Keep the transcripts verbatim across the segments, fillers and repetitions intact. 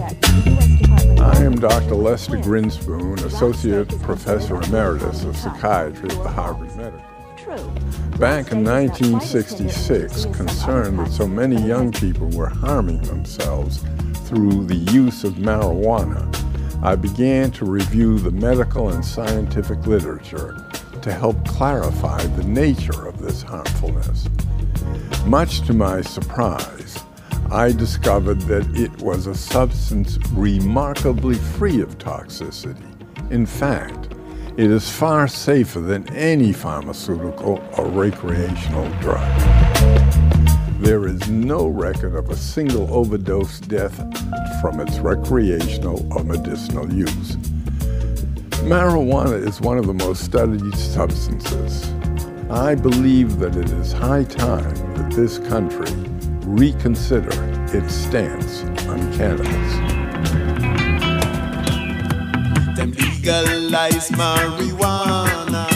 I am Doctor Lester Grinspoon, Associate Professor Emeritus of Psychiatry at the Harvard Medical School. Back in nineteen sixty-six, concerned that so many young people were harming themselves through the use of marijuana, I began to review the medical and scientific literature to help clarify the nature of this harmfulness. Much to my surprise, I discovered that it was a substance remarkably free of toxicity. In fact, it is far safer than any pharmaceutical or recreational drug. There is no record of a single overdose death from its recreational or medicinal use. Marijuana is one of the most studied substances. I believe that it is high time that this country reconsider its stance on cannabis. Them legalize marijuana.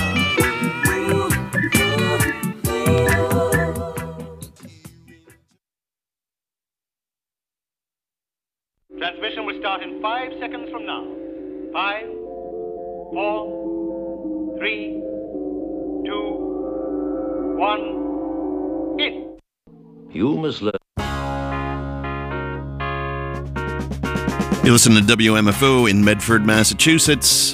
Transmission will start in five seconds from now. Five, four, three, two, one, in. You must learn. You listen to W M F O in Medford, Massachusetts.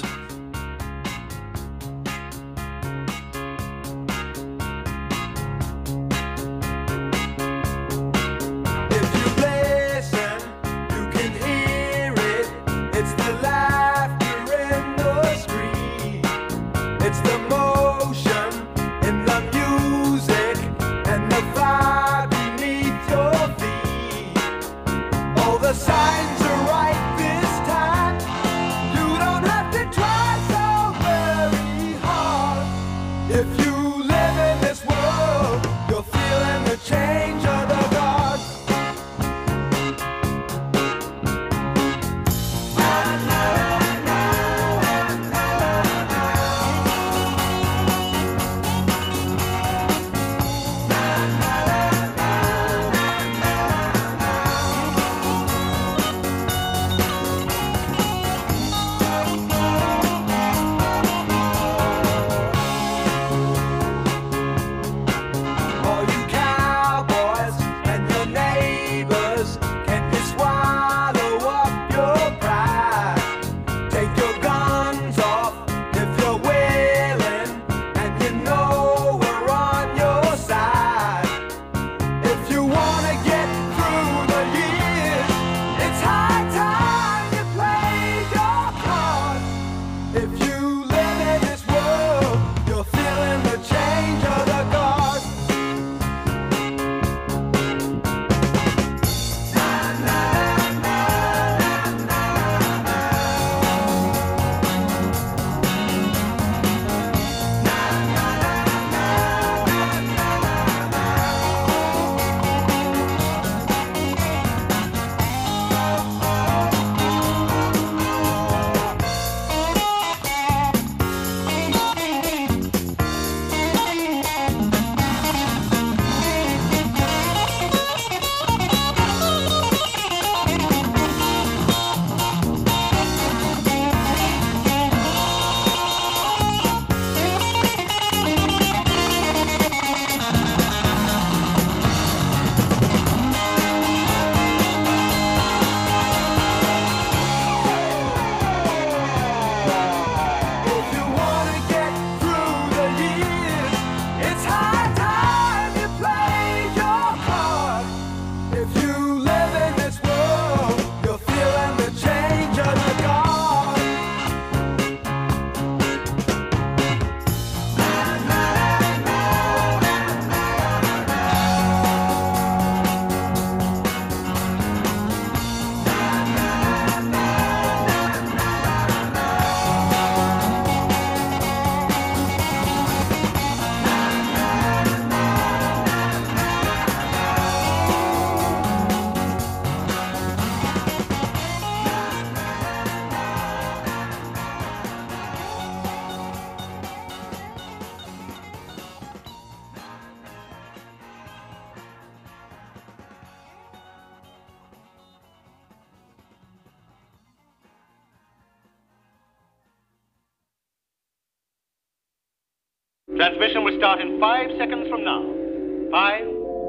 Transmission will start in five seconds from now. Five,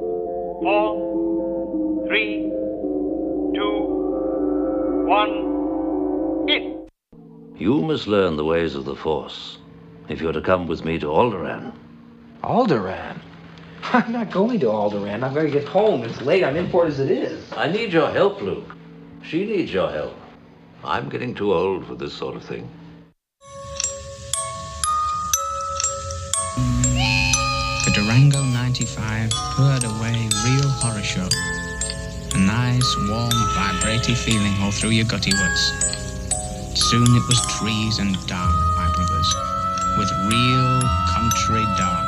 four, three, two, one, in. You must learn the ways of the Force if you're to come with me to Alderaan. Alderaan? I'm not going to Alderaan. I'm going to get home. It's late. I'm in port as it is. I need your help, Luke. She needs your help. I'm getting too old for this sort of thing. The Durango ninety-five purred away real horror show. A nice, warm, vibrating feeling all through your gutty woods. Soon it was trees and dark, my brothers, with real country dark.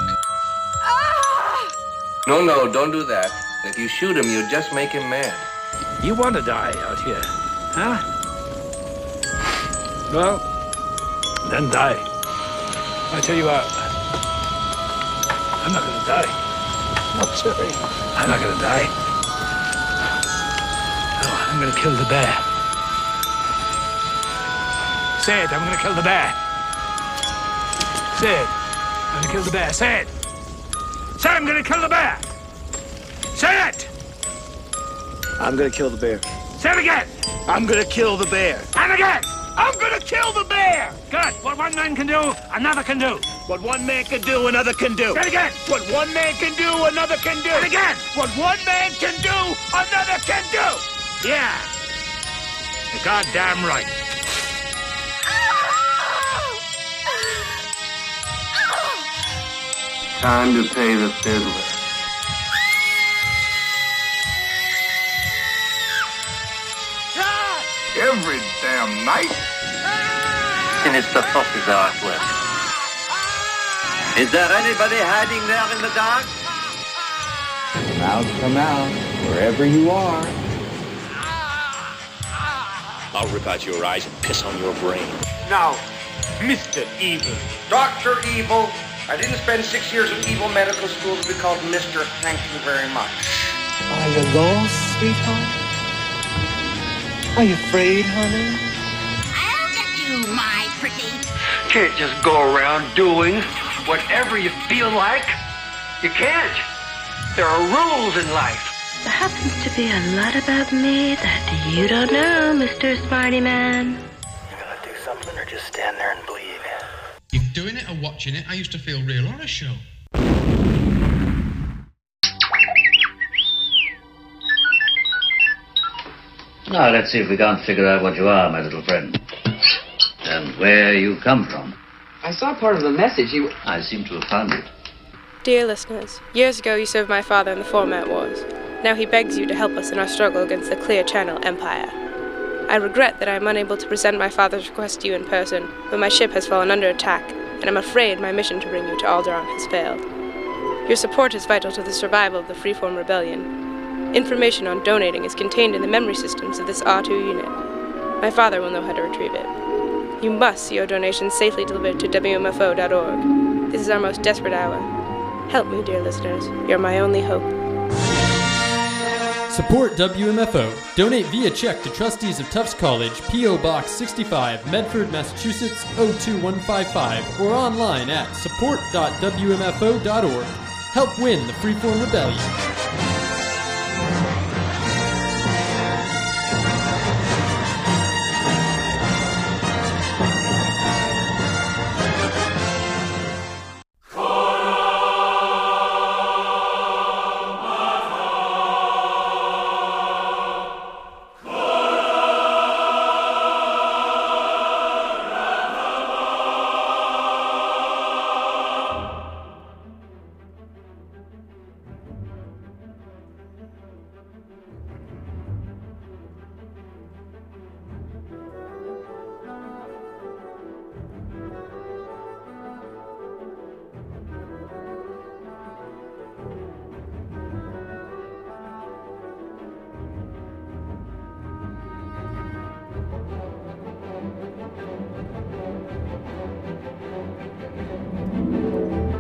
No, no, don't do that. If you shoot him, you just make him mad. You want to die out here, huh? Well, then die. I tell you what, I'm not gonna die. No, sorry. I'm not gonna die. No, I'm gonna kill the bear. Say it, I'm gonna kill the bear. Say it. I'm gonna kill the bear. Say it. Say I'm gonna kill the bear. Say it. I'm gonna kill the bear. Say it again. I'm gonna kill the bear. And again. I'm gonna kill the bear. Good. What one man can do, another can do. What one man can do, another can do. Say it again. What one man can do, another can do. And again. What one man can do, another can do. Yeah. You're goddamn right. Time to pay the fiddler. Every damn night. And it's the fox's arse left. Is there anybody hiding there in the dark? Come out, come out, wherever you are. I'll rip out your eyes and piss on your brain. Now, Mister Evil. Doctor Evil. I didn't spend six years at Evil Medical School to be called Mister Thank you very much. Are you lost, sweetheart? Are you afraid, honey? I'll get you, my pretty. Can't just go around doing whatever you feel like. You can't. There are rules in life. There happens to be a lot about me that you don't know, Mister Smarty Man. You gonna do something or just stand there and bleed? You're doing it or watching it, I used to feel real on a show. Now, let's see if we can't figure out what you are, my little friend. And where you come from. I saw part of the message. You... I seem to have found it. Dear listeners, years ago you served my father in the Format Wars. Now he begs you to help us in our struggle against the Clear Channel Empire. I regret that I am unable to present my father's request to you in person, but my ship has fallen under attack, and I'm afraid my mission to bring you to Alderaan has failed. Your support is vital to the survival of the Freeform Rebellion. Information on donating is contained in the memory systems of this R two unit. My father will know how to retrieve it. You must see your donations safely delivered to W M F O dot org. This is our most desperate hour. Help me, dear listeners. You're my only hope. Support W M F O. Donate via check to Trustees of Tufts College, P O Box sixty-five, Medford, Massachusetts oh two one five five, or online at support dot W M F O dot org. Help win the Freeform Rebellion.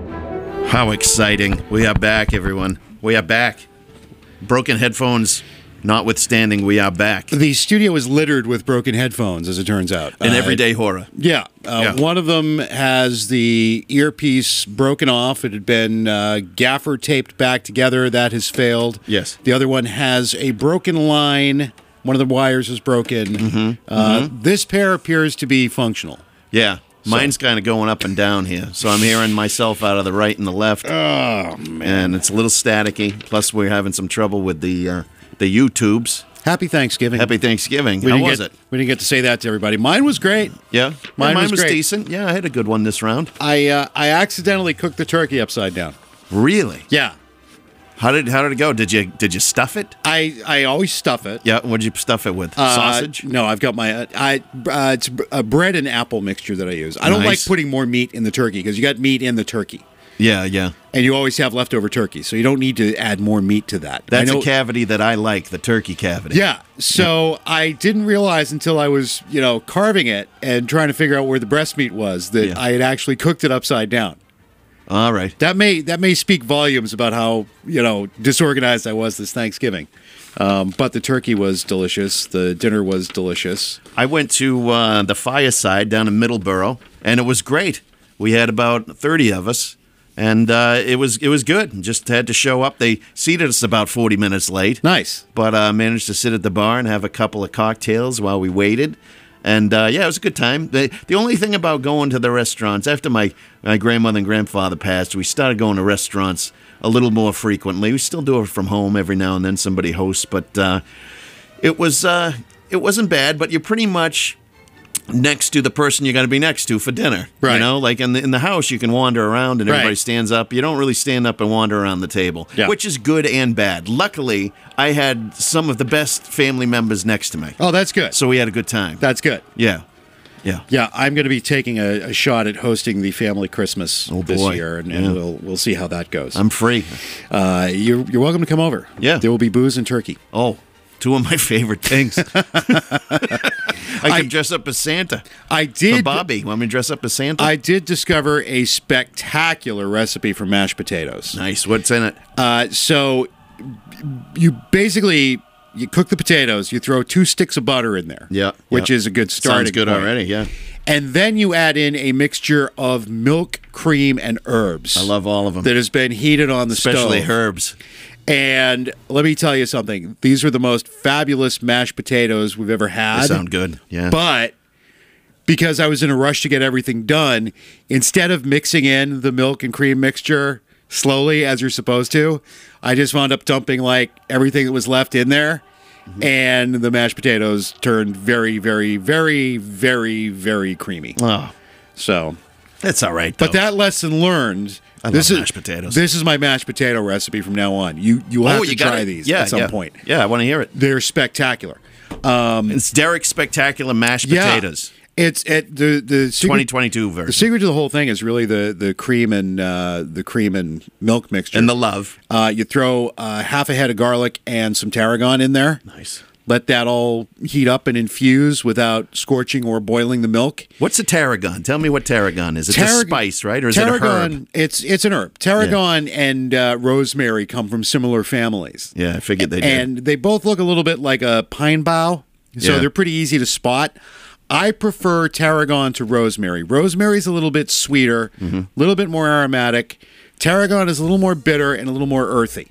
How exciting. We are back, everyone. We are back. Broken headphones notwithstanding, we are back. The studio is littered with broken headphones, as it turns out. An Uh, everyday horror. Yeah. Uh, Yeah. One of them has the earpiece broken off. It had been uh, gaffer taped back together. That has failed. Yes. The other one has a broken line. One of the wires is broken. Mm-hmm. Uh, Mhm. This pair appears to be functional. Yeah. Mine's kind of going up and down here. So I'm hearing myself out of the right and the left. Oh, man. And it's a little staticky. Plus, we're having some trouble with the uh, the YouTubes. Happy Thanksgiving. Happy Thanksgiving. We How didn't was get, it? We didn't get to say that to everybody. Mine was great. Yeah? Mine, mine was, was great. decent. Yeah, I had a good one this round. I uh, I accidentally cooked the turkey upside down. Really? Yeah. How did how did it go? Did you did you stuff it? I, I always stuff it. Yeah. What did you stuff it with? Uh, Sausage? No, I've got my uh, I uh, it's a bread and apple mixture that I use. I don't like Nice. putting more meat in the turkey because you got meat in the turkey, Yeah, yeah. and you always have leftover turkey, so you don't need to add more meat to that. I That's know- a cavity that I like, the turkey cavity. Yeah. So I didn't realize until I was, you know, carving it and trying to figure out where the breast meat was that Yeah. I had actually cooked it upside down. All right. That may that may speak volumes about how, you know, disorganized I was this Thanksgiving. Um, but the turkey was delicious. The dinner was delicious. I went to uh, the Fireside down in Middleborough, and it was great. We had about thirty of us, and uh, it was it was good. Just had to show up. They seated us about forty minutes late. Nice. But uh, managed to sit at the bar and have a couple of cocktails while we waited. And uh, yeah, it was a good time. The, the only thing about going to the restaurants, after my, my grandmother and grandfather passed, we started going to restaurants a little more frequently. We still do it from home every now and then. Somebody hosts, but uh, it was uh, it wasn't bad. But you're pretty much next to the person you got to be next to for dinner. Right. You know, like in the in the house, you can wander around and Right. everybody stands up. You don't really stand up and wander around the table, Yeah. which is good and bad. Luckily, I had some of the best family members next to me, Oh, that's good. so we had a good time. That's good. Yeah, yeah. Yeah, I'm going to be taking a, a shot at hosting the family Christmas Oh, this boy. year, and, and Yeah. we'll we'll see how that goes. I'm free. Uh, you're you're welcome to come over. Yeah. There will be booze and turkey. Oh, two of my favorite things. I can dress up as Santa. I For did. Bobby, want me to dress up as Santa? I did discover a spectacular recipe for mashed potatoes. Nice. What's in it? Uh, so you basically you cook the potatoes. You throw two sticks of butter in there. Yeah, which yeah. is a good starting Sounds good point. already. Yeah. And then you add in a mixture of milk, cream, and herbs. I love all of them. That has been heated on the Especially stove. herbs. And let me tell you something. These are the most fabulous mashed potatoes we've ever had. They sound good. Yeah. But because I was in a rush to get everything done, instead of mixing in the milk and cream mixture slowly as you're supposed to, I just wound up dumping like everything that was left in there. Mm-hmm. And the mashed potatoes turned very, very, very, very, very creamy. Oh, So that's all right. Though. but that lesson learned. I this love is mashed potatoes. This is my mashed potato recipe from now on. You you have oh, to you try gotta, these yeah, at some yeah. point. Yeah, I want to hear it. They're spectacular. Um, It's Derek's Spectacular Mashed yeah, Potatoes. It's it the the secret, twenty twenty-two version. The secret to the whole thing is really the the cream and uh, the cream and milk mixture and the love. Uh, you throw uh, half a head of garlic and some tarragon in there. Nice. Let that all heat up and infuse without scorching or boiling the milk. What's a tarragon? Tell me what tarragon is. It's a Tarrag- spice, right? Or is tarragon, it a herb? It's it's an herb. Tarragon and uh, rosemary come from similar families. Yeah, I figured they did. And they both look a little bit like a pine bough, so Yeah. they're pretty easy to spot. I prefer tarragon to rosemary. Rosemary's a little bit sweeter, a Mm-hmm. little bit more aromatic. Tarragon is a little more bitter and a little more earthy.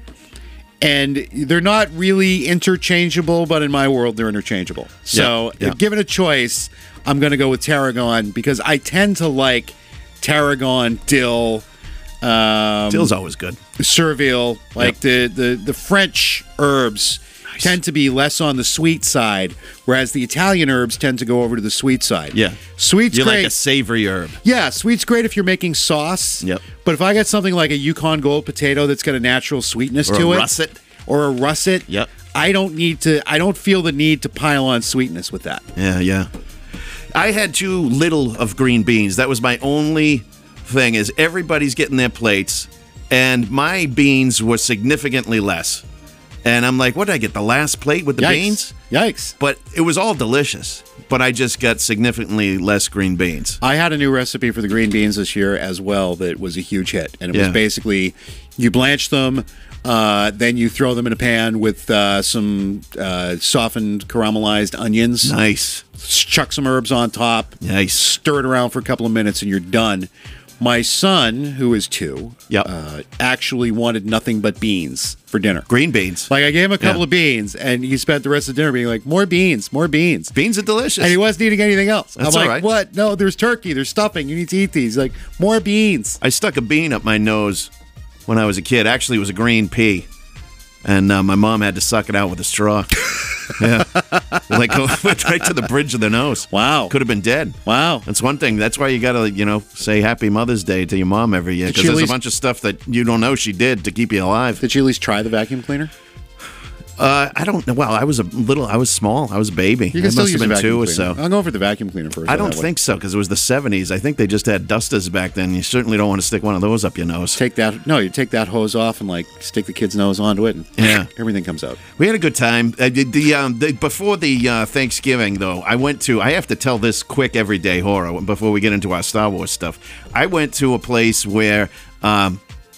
And they're not really interchangeable, but in my world, they're interchangeable. So, Yeah, yeah. if given a choice, I'm going to go with tarragon because I tend to like tarragon, dill. Um, Dill's always good. Servile, like Yep. the, the, the French herbs tend to be less on the sweet side, whereas the Italian herbs tend to go over to the sweet side. Yeah. Sweet's You great. like a savory herb. Yeah, sweet's great if you're making sauce. Yep. But if I got something like a Yukon Gold potato that's got a natural sweetness Or to a it, russet. or a russet, Yep. I don't need to. I don't feel the need to pile on sweetness with that. Yeah, yeah. I had too little of green beans. That was my only thing is everybody's getting their plates, and my beans were significantly less. And I'm like, what did I get? The last plate with the Yikes. beans? Yikes. But it was all delicious. But I just got significantly less green beans. I had a new recipe for the green beans this year as well that was a huge hit. And it Yeah. was basically you blanch them, Uh, then you throw them in a pan with uh, some uh, softened caramelized onions. Nice. Chuck some herbs on top. Nice. Stir it around for a couple of minutes and you're done. My son, who is two, yep. uh, actually wanted nothing but beans for dinner. Green beans. Like, I gave him a couple Yeah. of beans, and he spent the rest of dinner being like, more beans, more beans. Beans are delicious. And he wasn't eating anything else. That's I'm all like, right. what? No, there's turkey, there's stuffing. You need to eat these. He's like, more beans. I stuck a bean up my nose when I was a kid. Actually, it was a green pea. And uh, my mom had to suck it out with a straw. Yeah. Like, go went right to the bridge of the nose. Wow. Could have been dead. Wow. That's one thing. That's why you got to, you know, say Happy Mother's Day to your mom every year. Did Because she at there's least- a bunch of stuff that you don't know she did to keep you alive. Did you at least try the vacuum cleaner? Uh, I don't know. Well, I was a little, I was small. I was a baby. You I can still must use have the been two vacuum or cleaner. so. I'll go for the vacuum cleaner first. I so don't that way- think so, because it was the seventies. I think they just had dusters back then. You certainly don't want to stick one of those up your nose. Take that. No, you take that hose off and like stick the kid's nose onto it, and Yeah. everything comes out. We had a good time. Uh, the, the, um, the before the uh, Thanksgiving, though, I went to. I have to tell this quick everyday horror before we get into our Star Wars stuff. I went to a place where um,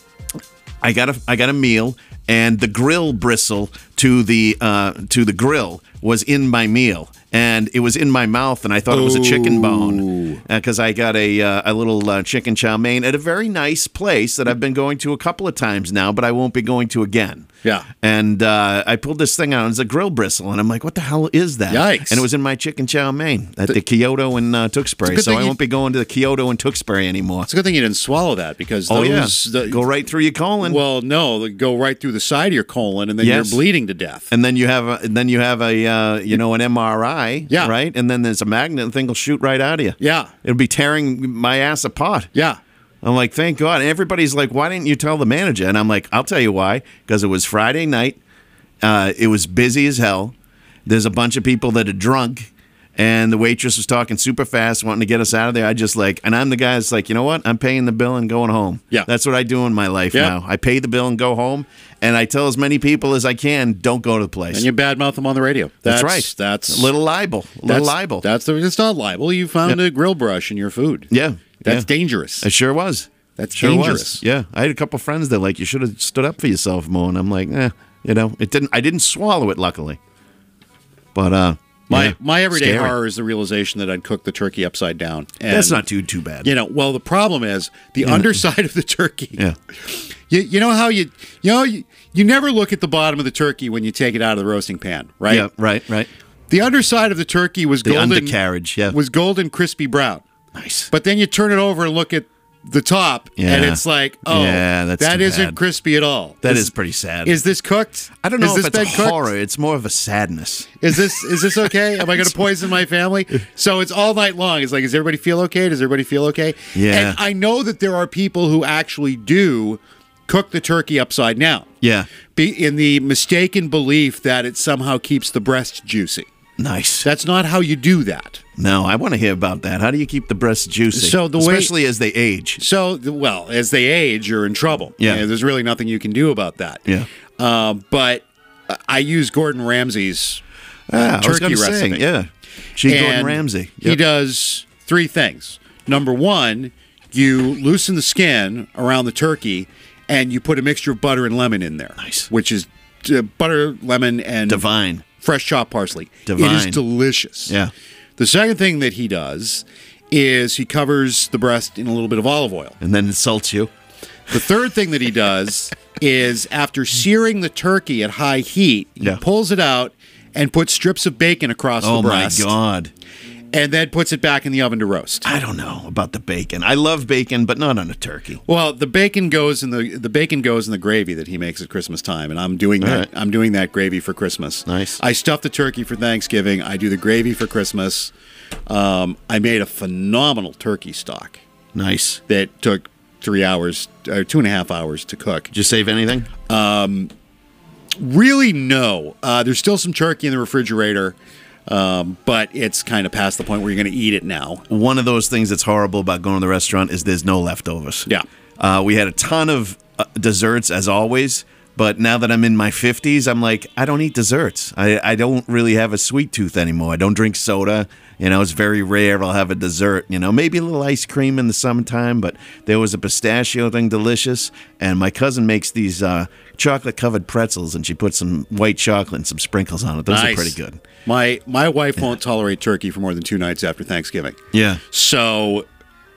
I got a I got a meal, and the grill bristle to the uh, to the grill was in my meal. And it was in my mouth, and I thought it was a chicken bone because I got a uh, a little uh, chicken chow mein at a very nice place that I've been going to a couple of times now, but I won't be going to again. Yeah. And uh, I pulled this thing out, and it's a grill bristle, and I'm like, what the hell is that? Yikes. And it was in my chicken chow mein at the, Kyoto in uh, Tewksbury, good so thing I you- won't be going to the Kyoto in Tewksbury anymore. It's a good thing you didn't swallow that because Oh, those yeah. the- Go right through your colon. Well, no, they go right through the side of your colon, and then Yes. you're bleeding to death. And then you have a, and then you have a uh, you know an M R I, Yeah. right? And then there's a magnet, and the thing will shoot right out of you. Yeah. It'll be tearing my ass apart. Yeah. I'm like, thank God. And everybody's like, why didn't you tell the manager? And I'm like, I'll tell you why. Because it was Friday night. Uh, it was busy as hell. There's a bunch of people that are drunk. And the waitress was talking super fast, wanting to get us out of there. I just like, and I'm the guy that's like, you know what? I'm paying the bill and going home. Yeah. That's what I do in my life Yeah. now. I pay the bill and go home. And I tell as many people as I can, don't go to the place. And you badmouth them on the radio. That's right. That's a little libel. A little that's, libel. That's the. It's not libel. You found Yeah. a grill brush in your food. Yeah. That's yeah. dangerous. It sure was. That's Sure dangerous. was. Yeah, I had a couple friends that like you should have stood up for yourself more, and I'm like, eh, you know, it didn't. I didn't swallow it, luckily. But uh, My yeah, my everyday scary. horror is the realization that I'd cook the turkey upside down. And, That's not too too bad. You know, well, the problem is the Yeah. underside of the turkey. Yeah. You, you know how you you know you, you never look at the bottom of the turkey when you take it out of the roasting pan, right? Yeah, right, right. The underside of the turkey was The golden undercarriage, yeah. was golden crispy brown. Nice. But then you turn it over and look at the top, and Yeah. it's like, oh, Yeah, that's that too isn't bad. crispy at all. That is, is pretty sad. Is this cooked? I don't know Is if this it's a been cooked? horror. It's more of a sadness. Is this is this okay? Am I going to poison my family? So it's all night long. It's like, does everybody feel okay? Does everybody feel okay? Yeah. And I know that there are people who actually do cook the turkey upside down. Yeah. Be in the mistaken belief that it somehow keeps the breast juicy. Nice. That's not how you do that. No, I want to hear about that. How do you keep the breasts juicy? So the way- especially as they age. So, well, as they age, you're in trouble. Yeah. And there's really nothing you can do about that. Yeah. Uh, but I use Gordon Ramsay's uh, Ah, I was turkey gonna say, recipe. yeah. G. Gordon And Ramsay. He Yep. does three things. Number one, you loosen the skin around the turkey, and you put a mixture of butter and lemon in there. Nice. Which is uh, butter, lemon, and Divine. fresh chopped parsley. It is Divine. delicious. Yeah. The second thing that he does is he covers the breast in a little bit of olive oil. And then insults you. The third thing that he does is after searing the turkey at high heat, he Yeah. pulls it out and puts strips of bacon across Oh the my breast. God. And then puts it back in the oven to roast. I don't know about the bacon. I love bacon, but not on a turkey. Well, the bacon goes in the the bacon goes in the gravy that he makes at Christmas time, and I'm doing All that. right. I'm doing that gravy for Christmas. Nice. I stuff the turkey for Thanksgiving. I do the gravy for Christmas. Um, I made a phenomenal turkey stock Nice. that took three hours or two and a half hours to cook. Did you save anything? Um, really, no. Uh, there's still some turkey in the refrigerator, um, but it's kind of past the point where you're going to eat it now. One of those things that's horrible about going to the restaurant is there's no leftovers. Yeah. Uh, we had a ton of uh, desserts, as always, But now that I'm in my fifties, I'm like, I don't eat desserts. I, I don't really have a sweet tooth anymore. I don't drink soda. You know, it's very rare I'll have a dessert. You know, maybe a little ice cream in the summertime, but there was a pistachio thing, delicious. And my cousin makes these uh, chocolate-covered pretzels, and she puts some white chocolate and some sprinkles on it. Those Nice. are pretty good. My my wife won't tolerate turkey for more than two nights after Thanksgiving. Yeah. So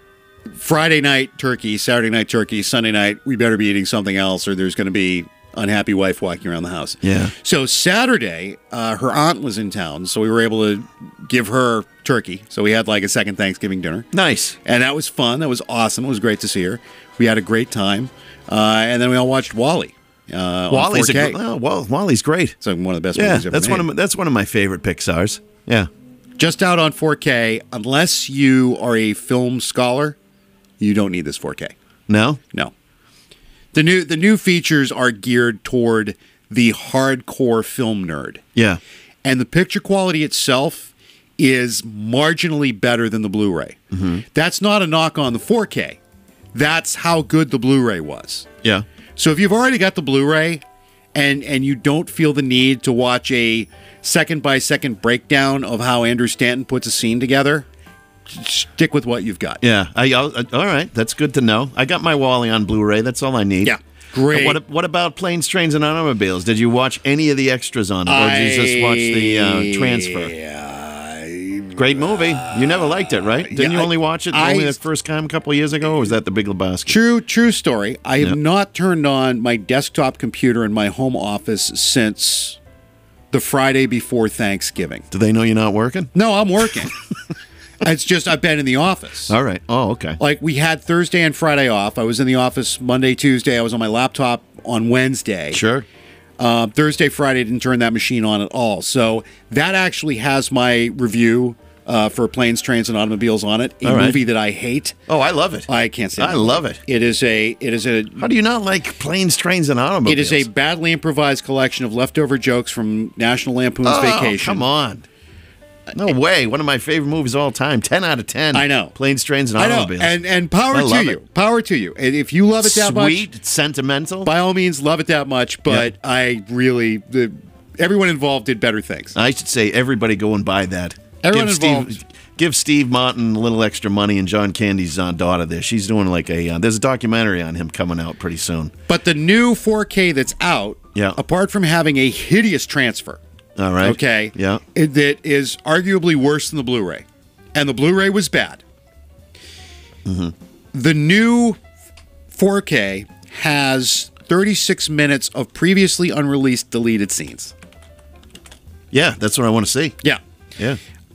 Friday night turkey, Saturday night turkey, Sunday night we better be eating something else, or there's going to be unhappy wife walking around the house. Yeah. So Saturday, uh, her aunt was in town, so we were able to give her turkey. So we had like a second Thanksgiving dinner. Nice. And that was fun. That was awesome. It was great to see her. We had a great time. Uh, and then we all watched Wall-E. Uh, Wally's on a four K. gr- oh, Wall- Wally's great. It's like one of the best Yeah, movies ever that's made. one of my, that's one of my favorite Pixar's. Yeah. Just out on four K. Unless you are a film scholar, you don't need this four K. No? No. The new the new features are geared toward the hardcore film nerd. Yeah. And the picture quality itself is marginally better than the Blu-ray. Mm-hmm. That's not a knock on the four K. That's how good the Blu-ray was. Yeah. So if you've already got the Blu-ray and and you don't feel the need to watch a second by second breakdown of how Andrew Stanton puts a scene together, stick with what you've got. Yeah. I, I'll, uh, all right. That's good to know. I got my Wall-E on Blu-ray. That's all I need. Yeah. Great. Uh, What, what about Planes, Trains, and Automobiles? Did you watch any of the extras on it, or did you just watch the uh, transfer? Great movie. You never liked it, right? Didn't Yeah, you I- only watch it I- only the first time a couple of years ago, or was that The Big Lebowski? True, true story. I have Yep. not turned on my desktop computer in my home office since the Friday before Thanksgiving. Do they know you're not working? No, I'm working. It's just I've been in the office. All right. Oh, okay. Like we had Thursday and Friday off. I was in the office Monday, Tuesday. I was on my laptop on Wednesday. Sure. Uh, Thursday, Friday, didn't turn that machine on at all. So that actually has my review uh, for Planes, Trains, and Automobiles on it. A All right. movie that I hate. Oh, I love it. I can't say I that. love it. It is a. It is a. How do you not like Planes, Trains, and Automobiles? It is a badly improvised collection of leftover jokes from National Lampoon's oh, Vacation. come on. No way. One of my favorite movies of all time. ten out of ten. I know. Planes, Trains, and I know, Automobiles. and and power I to love you, it. power to you. And if you love it that Sweet, much, sentimental. by all means, love it that much. But Yeah. I really, the everyone involved did better things. I should say everybody go and buy that. Everyone give involved. Steve, give Steve Martin a little extra money and John Candy's uh, daughter there. She's doing like a. Uh, there's a documentary on him coming out pretty soon. But the new four K that's out, Yeah. apart from having a hideous transfer, All right. okay, Yeah. it, that is arguably worse than the Blu-ray, and the Blu-ray was bad. Mm-hmm. The new four K has thirty-six minutes of previously unreleased deleted scenes. Yeah, that's what I want to see. Yeah. Yeah.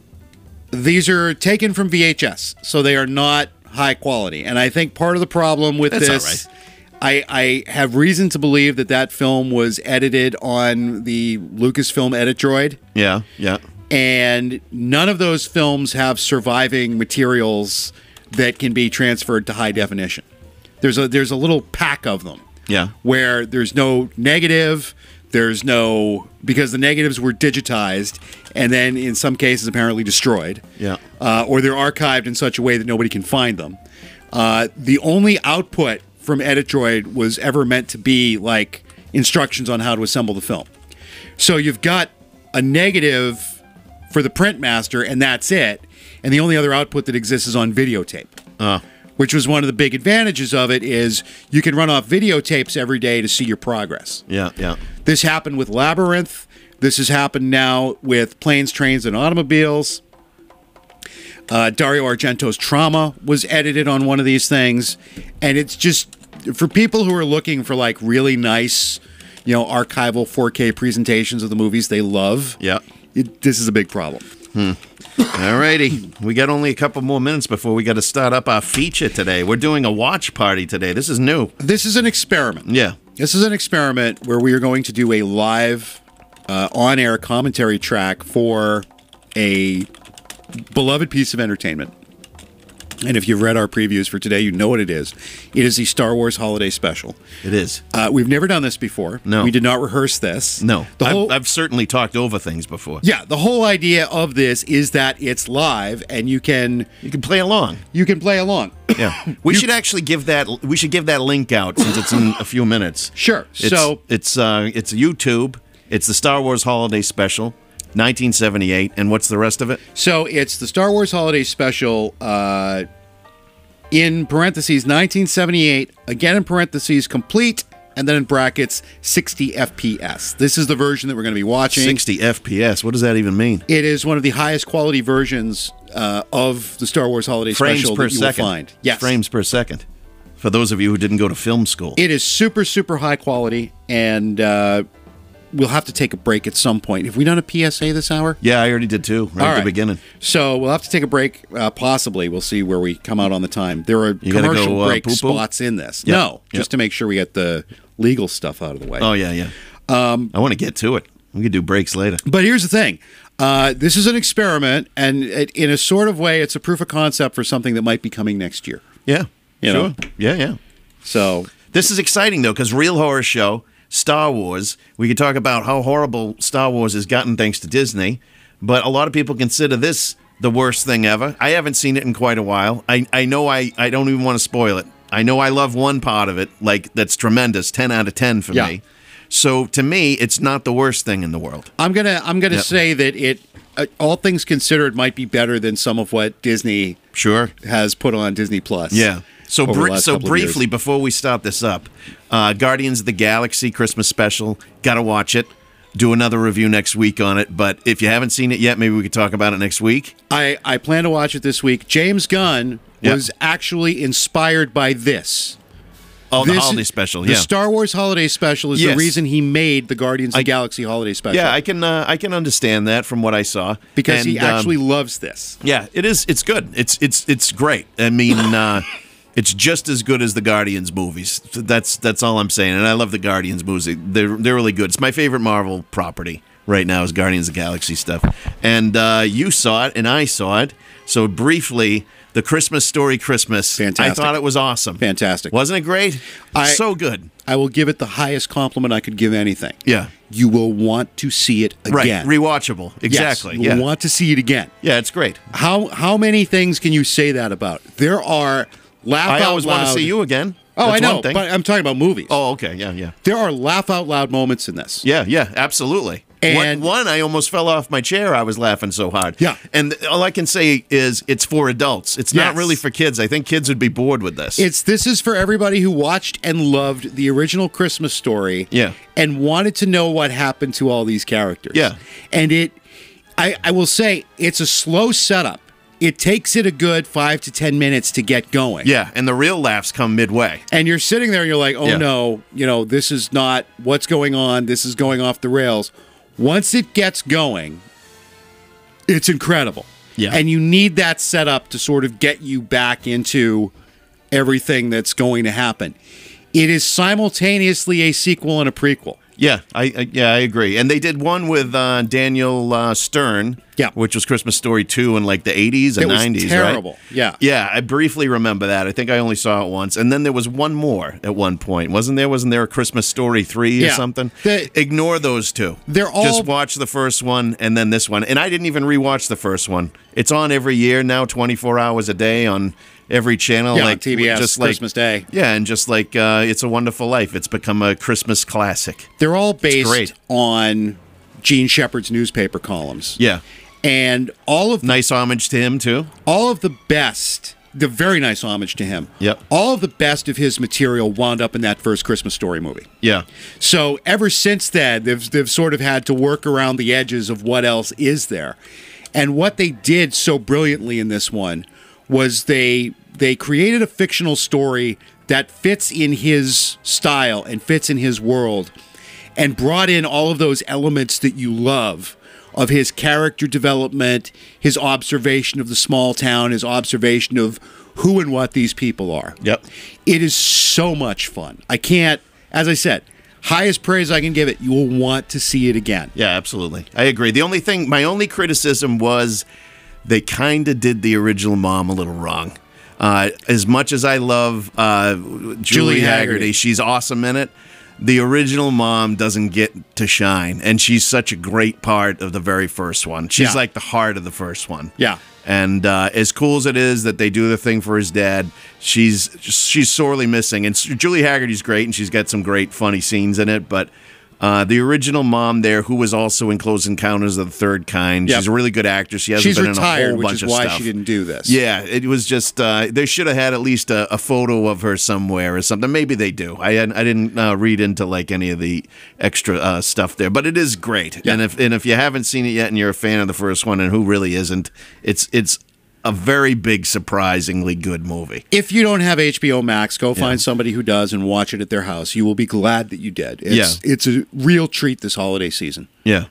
These are taken from V H S, so they are not high quality. And I think part of the problem with That's this, I, I have reason to believe that that film was edited on the Lucasfilm Edit Droid, Yeah. Yeah. and none of those films have surviving materials that can be transferred to high definition. There's a there's a little pack of them Yeah. where there's no negative, there's no, because the negatives were digitized and then in some cases apparently destroyed, Yeah. uh, or they're archived in such a way that nobody can find them. Uh, the only output from EditDroid was ever meant to be like instructions on how to assemble the film. So you've got a negative for the print master and that's it, and the only other output that exists is on videotape. Uh, Which was one of the big advantages of it is you can run off videotapes every day to see your progress. yeah. Yeah. This happened with Labyrinth. This has happened now with Planes, Trains, and Automobiles. Uh, Dario Argento's Trauma was edited on one of these things. And it's just, for people who are looking for like really nice, you know, archival four K presentations of the movies they love, Yeah. it, this is a big problem. Hmm. All righty. We got only a couple more minutes before we got to start up our feature today. We're doing a watch party today. This is new. This is an experiment. Yeah. This is an experiment where we are going to do a live uh, on-air commentary track for a beloved piece of entertainment. And if you've read our previews for today, you know what it is. It is the Star Wars Holiday Special. It is. Uh, we've never done this before. No. We did not rehearse this. No. The I've, whole, I've certainly talked over things before. yeah, the whole idea of this is that it's live and you can You can play along. you can play along. Yeah, we should actually give that. We should give that link out since it's in a few minutes. Sure. It's, so it's uh, it's YouTube. It's the Star Wars Holiday Special, nineteen seventy-eight, and what's the rest of it? So it's the Star Wars Holiday Special. Uh, in parentheses, nineteen seventy-eight. Again in parentheses, complete. And then in brackets, sixty F P S. This is the version that we're going to be watching. sixty F P S. What does that even mean? It is one of the highest quality versions uh, of the Star Wars Holiday Frames Special per that you second. will find. Yes. Frames per second. For those of you who didn't go to film school. It is super, super high quality, and uh, we'll have to take a break at some point. Have we done a P S A this hour? Yeah, I already did too, right All at the right. beginning. So we'll have to take a break, uh, possibly. We'll see where we come out on the time. There are You gotta commercial go, uh, break poo-poo? spots in this. Yep. No, Yep. just to make sure we get the legal stuff out of the way. Oh, yeah, yeah. Um, I want to get to it. We could do breaks later. But here's the thing. Uh, this is an experiment, and it, in a sort of way, it's a proof of concept for something that might be coming next year. Yeah, You sure. know? Yeah, yeah. So This is exciting, though, because Real Horror Show, Star Wars, we could talk about how horrible Star Wars has gotten thanks to Disney, but a lot of people consider this the worst thing ever. I haven't seen it in quite a while. I, I know I, I don't even want to spoil it. I know I love one part of it, like that's tremendous, ten out of ten for Yeah. me. So to me, it's not the worst thing in the world. I'm gonna I'm gonna Yep. say that it, uh, all things considered, might be better than some of what Disney Sure has put on Disney Plus. Yeah. So over the br- last so couple of briefly years. before we start this up, uh, Guardians of the Galaxy Christmas special. Gotta watch it. Do another review next week on it. But if you haven't seen it yet, maybe we could talk about it next week. I I plan to watch it this week. James Gunn Yep. was actually inspired by this. Oh, the This- holiday special. The Yeah. Star Wars Holiday Special is Yes. the reason he made the Guardians of the Galaxy Holiday Special. Yeah, I can uh, I can understand that from what I saw because he And, um, actually loves this. Yeah, it is. It's good. It's it's it's great. I mean, uh, it's just as good as the Guardians movies. That's that's all I'm saying. And I love the Guardians movies. They're they're really good. It's my favorite Marvel property right now is Guardians of the Galaxy stuff. And uh, you saw it, and I saw it. So briefly, the Christmas Story Christmas. Fantastic. I thought it was awesome. Fantastic. Wasn't it great? I- so good. I will give it the highest compliment I could give anything. Yeah. You will want to see it Right. again. Rewatchable. Exactly. Yes, yeah. you'll want to see it again. yeah, it's great. How how many things can you say that about? There are laugh I out always loud. want to see you again. Oh, That's I know, one thing. but I'm talking about movies. Oh, okay. Yeah, yeah. There are laugh out loud moments in this. Yeah, yeah, absolutely. And- one, one, I almost fell off my chair. I was laughing so hard. Yeah. And all I can say is it's for adults. It's not Yes. really for kids. I think kids would be bored with this. It's this is for everybody who watched and loved the original Christmas Story. Yeah. And wanted to know what happened to all these characters. Yeah. And it I, I will say it's a slow setup. It takes it a good five to ten minutes to get going. yeah, and the real laughs come midway. And you're sitting there and you're like, oh Yeah. no, you know, this is not what's going on. This is going off the rails. Once it gets going, it's incredible. Yeah. And you need that setup to sort of get you back into everything that's going to happen. It is simultaneously a sequel and a prequel. Yeah, I, I yeah I agree. And they did one with uh, Daniel uh, Stern, Yeah. which was Christmas Story two in like the eighties and It was nineties, terrible. right? Yeah. Yeah, I briefly remember that. I think I only saw it once. And then there was one more at one point. Wasn't there? Wasn't there a Christmas Story three or Yeah. something? The- Ignore those two. They're all- Just watch the first one and then this one. And I didn't even rewatch the first one. It's on every year now, twenty-four hours a day on every channel. Yeah, like on T B S, just like, Christmas Day. Yeah, and just like uh, It's a Wonderful Life. It's become a Christmas classic. They're all based great. on Gene Shepard's newspaper columns. Yeah. And all of Nice homage to him, too. all of the best, the very nice homage to him. Yep. All of the best of his material wound up in that first Christmas Story movie. Yeah. So ever since then, they've they've sort of had to work around the edges of what else is there. And what they did so brilliantly in this one was they they created a fictional story that fits in his style and fits in his world, and brought in all of those elements that you love of his character development, his observation of the small town, his observation of who and what these people are. Yep. It is so much fun. I can't, as I said, highest praise I can give it. You will want to see it again. Yeah, absolutely. I agree. The only thing, my only criticism was they kind of did the original mom a little wrong. Uh, as much as I love uh, Julie, Julie Haggerty, Haggerty. she's awesome in it. The original mom doesn't get to shine, and she's such a great part of the very first one. She's Yeah. like the heart of the first one. Yeah. And uh, as cool as it is that they do the thing for his dad, she's she's sorely missing. And Julie Haggerty's great, and she's got some great funny scenes in it. But uh, the original mom there, who was also in Close Encounters of the Third Kind, yep. she's a really good actress. She hasn't she's been retired, in a whole which bunch is of why stuff. she didn't do this. Yeah, it was just uh, they should have had at least a, a photo of her somewhere or something. Maybe they do. I had, I didn't uh, read into like any of the extra uh, stuff there, but it is great. Yeah. And if and if you haven't seen it yet and you're a fan of the first one, and who really isn't, it's it's. a very big, surprisingly good movie. If you don't have H B O Max, go find yeah. somebody who does and watch it at their house. You will be glad that you did. It's, yeah. it's a real treat this holiday season. Yeah.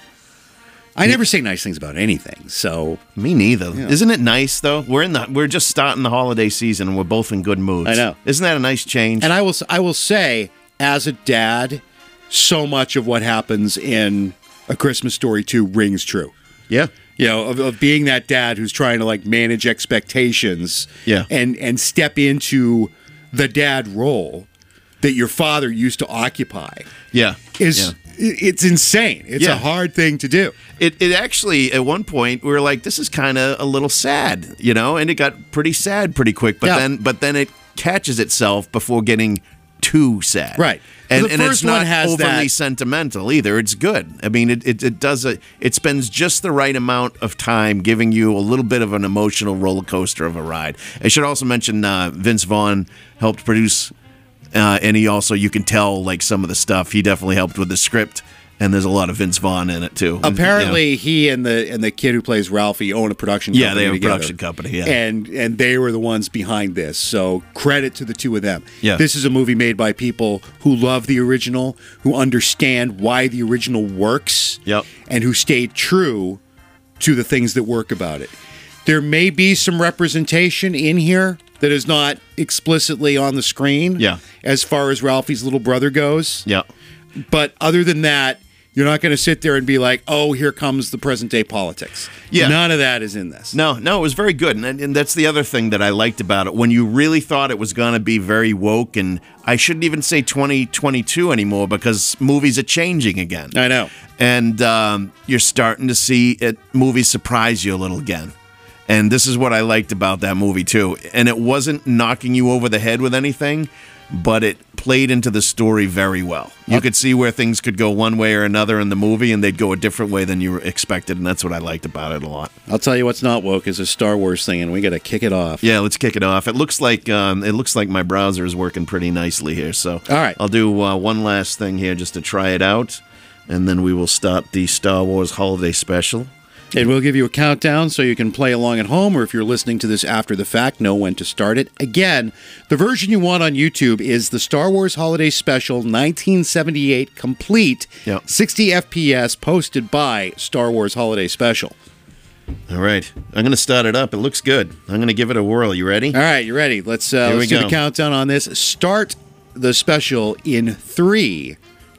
I never say nice things about anything, so me neither. Yeah. Isn't it nice though? We're in the we're just starting the holiday season and we're both in good moods. I know. Isn't that a nice change? And I will I will say, as a dad, so much of what happens in A Christmas Story two rings true. Yeah. You know, of, of being that dad who's trying to like manage expectations, yeah. and and step into the dad role that your father used to occupy. Yeah, is yeah. it's insane. It's yeah. a hard thing to do. It it actually at one point we were like, this is kind of a little sad, you know, and it got pretty sad pretty quick. But yeah. then but then it catches itself before getting too sad, right? And, the and first it's not one has overly that. sentimental either. It's good. I mean, it, it it does a it spends just the right amount of time giving you a little bit of an emotional roller coaster of a ride. I should also mention uh, Vince Vaughn helped produce, uh, and he also you can tell like some of the stuff. He definitely helped with the script. And there's a lot of Vince Vaughn in it too. Apparently, yeah. he and the and the kid who plays Ralphie own a production company. Yeah, they have together. a production company. Yeah, and and they were the ones behind this. So credit to the two of them. Yeah, this is a movie made by people who love the original, who understand why the original works. Yep, and who stayed true to the things that work about it. There may be some representation in here that is not explicitly on the screen. Yeah, as far as Ralphie's little brother goes. Yeah, but other than that. You're not going to sit there and be like, oh, here comes the present day politics. Yeah. None of that is in this. No, no, it was very good. And, and that's the other thing that I liked about it. When you really thought it was going to be very woke, and I shouldn't even say twenty twenty-two anymore because movies are changing again. I know. And um, you're starting to see it, movies surprise you a little again. And this is what I liked about that movie, too. And it wasn't knocking you over the head with anything, but it played into the story very well. You could see where things could go one way or another in the movie, and they'd go a different way than you expected, and that's what I liked about it a lot. I'll tell you what's not woke is a Star Wars thing, and we got to kick it off. Yeah, let's kick it off. It looks like um, it looks like my browser is working pretty nicely here. So, all right, I'll do uh, one last thing here just to try it out, and then we will start the Star Wars Holiday Special. And we'll give you a countdown so you can play along at home, or if you're listening to this after the fact, know when to start it. Again, the version you want on YouTube is the Star Wars Holiday Special nineteen seventy-eight Complete, yep. sixty F P S, posted by Star Wars Holiday Special. All right. I'm going to start it up. It looks good. I'm going to give it a whirl. You ready? All right, you ready? Let's, uh, let's do the countdown on this. Start the special in three,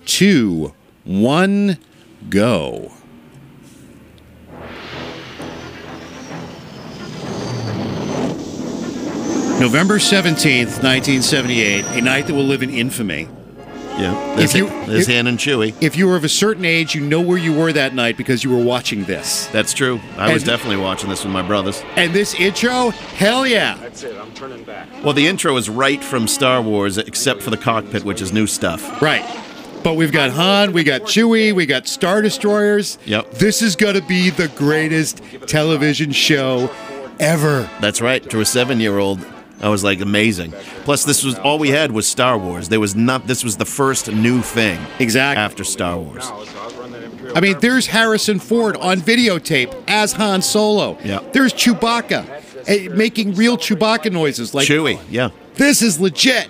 two, one, go. November seventeenth, nineteen seventy-eight, a night that will live in infamy. Yeah, there's, if you, there's if, Han and Chewie. If you were of a certain age, you know where you were that night because you were watching this. That's true. I and, was definitely watching this with my brothers. And this intro, hell yeah. That's it, I'm turning back. Well, the intro is right from Star Wars, except for the cockpit, which is new stuff. Right. But we've got Han, we got Chewie, we got Star Destroyers. Yep. This is going to be the greatest television show ever. That's right. To a seven-year-old, I was like, amazing. Plus, this was all we had was Star Wars. There was not. This was the first new thing. Exactly. After Star Wars. I mean, there's Harrison Ford on videotape as Han Solo. Yeah. There's Chewbacca uh, making real Chewbacca noises, like Chewie. Yeah. This is legit.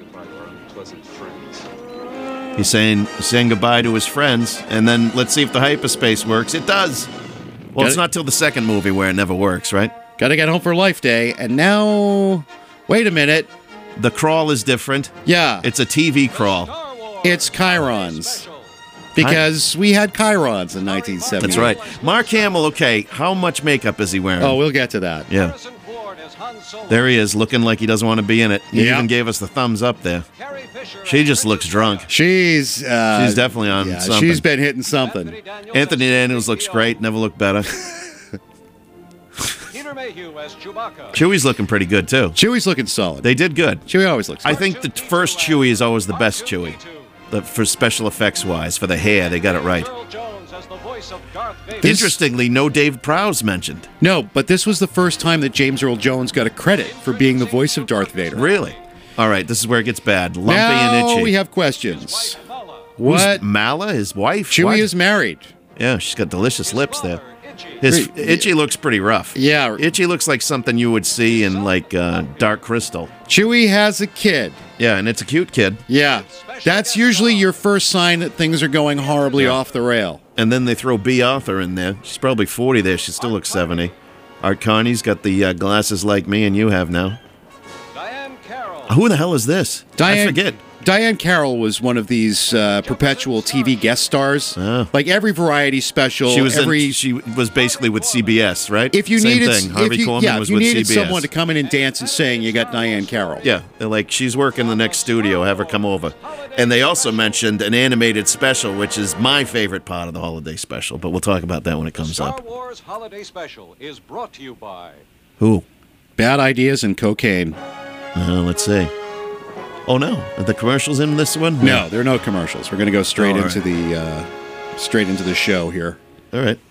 He's saying saying goodbye to his friends, and then let's see if the hyperspace works. It does. Well, Got it's it. not till the second movie where it never works, right? Gotta get home for Life Day, and now, wait a minute. The crawl is different. Yeah. It's a T V crawl. It's Chirons. Because we had Chirons in nineteen seventy. That's right. Mark Hamill, okay, how much makeup is he wearing? Oh, we'll get to that. Yeah. There he is, looking like he doesn't want to be in it. He Yeah. even gave us the thumbs up there. She just looks drunk. She's uh, She's definitely on yeah, something. She's been hitting something. Anthony Daniels looks great, never looked better. Mayhew as Chewbacca. Chewie's looking pretty good, too. Chewie's looking solid. They did good. Chewie always looks good. I think the first Chewie is always the best Chewie. The, for special effects wise, for the hair, they got it right. Interestingly, no Dave Prowse mentioned. No, but this was the first time that James Earl Jones got a credit for being the voice of Darth Vader. Really? All right, this is where it gets bad. Lumpy now and Itchy. we have questions. What? Who's Mala, his wife? Chewie what? is married. Yeah, she's got delicious lips there. His Itchy looks pretty rough. Yeah. Itchy looks like something you would see in, like, uh, Dark Crystal. Chewie has a kid. Yeah, and it's a cute kid. Yeah. That's usually your first sign that things are going horribly Yeah. off the rail. And then they throw B. Arthur in there. She's probably forty there. She still looks seventy. Art Carney's got the uh, glasses like me and you have now. Diane Carroll. Who the hell is this? Diane, I forget. Diane Carroll was one of these uh, perpetual T V guest stars. Oh. Like every variety special. She was every. in, she was basically with C B S, right? if you Same needed, thing. Harvey if you, Korman yeah, was if you with needed C B S. someone to come in and dance and sing, you got Diane Carroll. Yeah, they're like, she's working the next studio, have her come over. And they also mentioned an animated special, which is my favorite part of the holiday special, but we'll talk about that when it comes Star up. Wars Holiday Special is brought to you by Who? Bad ideas and cocaine. Uh, let's see. Oh, no. Are the commercials in this one? No, there are no commercials. We're going to go straight Oh, all into right. the uh, straight into the show here. All right.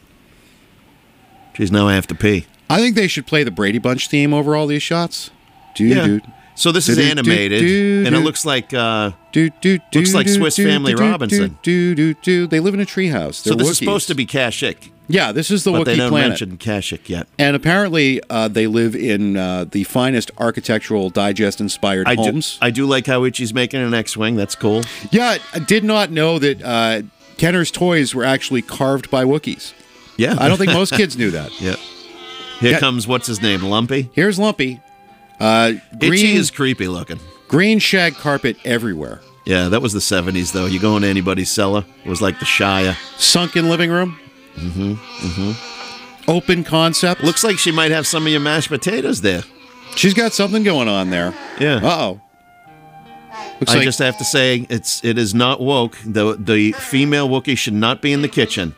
Geez, now I have to pee. I think they should play the Brady Bunch theme over all these shots. Do Yeah. do. So this is Do, do, animated, do, and it do. looks like uh, Do, do, do, looks like do, Swiss do, Family do, do, Robinson. Do, do, do. They live in a treehouse. So this is supposed to be Kashyyyk, Yeah, this is the but Wookiee they don't planet. mention Kashyyyk yet. And apparently, uh, they live in uh, the finest architectural digest-inspired I do, homes. I do like how Itchy's making an X-wing. That's cool. Yeah, I did not know that uh, Kenner's toys were actually carved by Wookiees. Yeah, I don't think most kids knew that. Yeah. Here Yeah. comes what's his name, Lumpy. Here's Lumpy. Uh, Itchy green, is creepy looking. green shag carpet everywhere. Yeah, that was the seventies though. You go into anybody's cellar, it was like the Shire. Sunken living room. Mm-hmm. Mm-hmm. Open concept. Looks like she might have some of your mashed potatoes there. She's got something going on there. Yeah. Uh-oh. Looks I like just have to say it's it is not woke. The the female Wookiee should not be in the kitchen.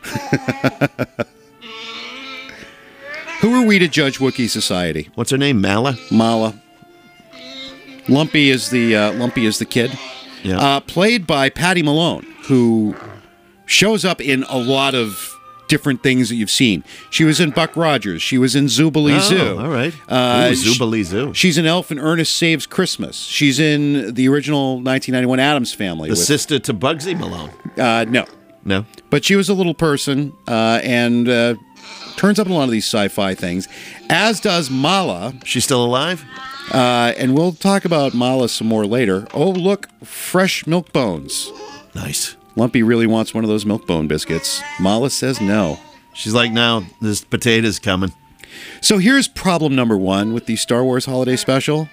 who are we to judge Wookiee society? What's her name? Mala? Mala. Lumpy is the uh, Lumpy is the kid. Yeah. Uh, played by Patty Malone, who shows up in a lot of different things that you've seen. She was in Buck Rogers. She was in Zoobilee Oh, Zoo. all right. Uh, Ooh, Zoobilee Zoo. She's in Elf and Ernest Saves Christmas. She's in the original nineteen ninety-one Addams Family. The with, sister to Bugsy Malone. uh, no. No. But she was a little person uh, and uh, turns up in a lot of these sci-fi things, as does Mala. She's still alive? Uh, and we'll talk about Mala some more later. Oh, look, fresh milk bones. Nice. Lumpy really wants one of those milk bone biscuits. Mala says no. She's like, now there's potatoes coming. So here's problem number one with the Star Wars Holiday Special.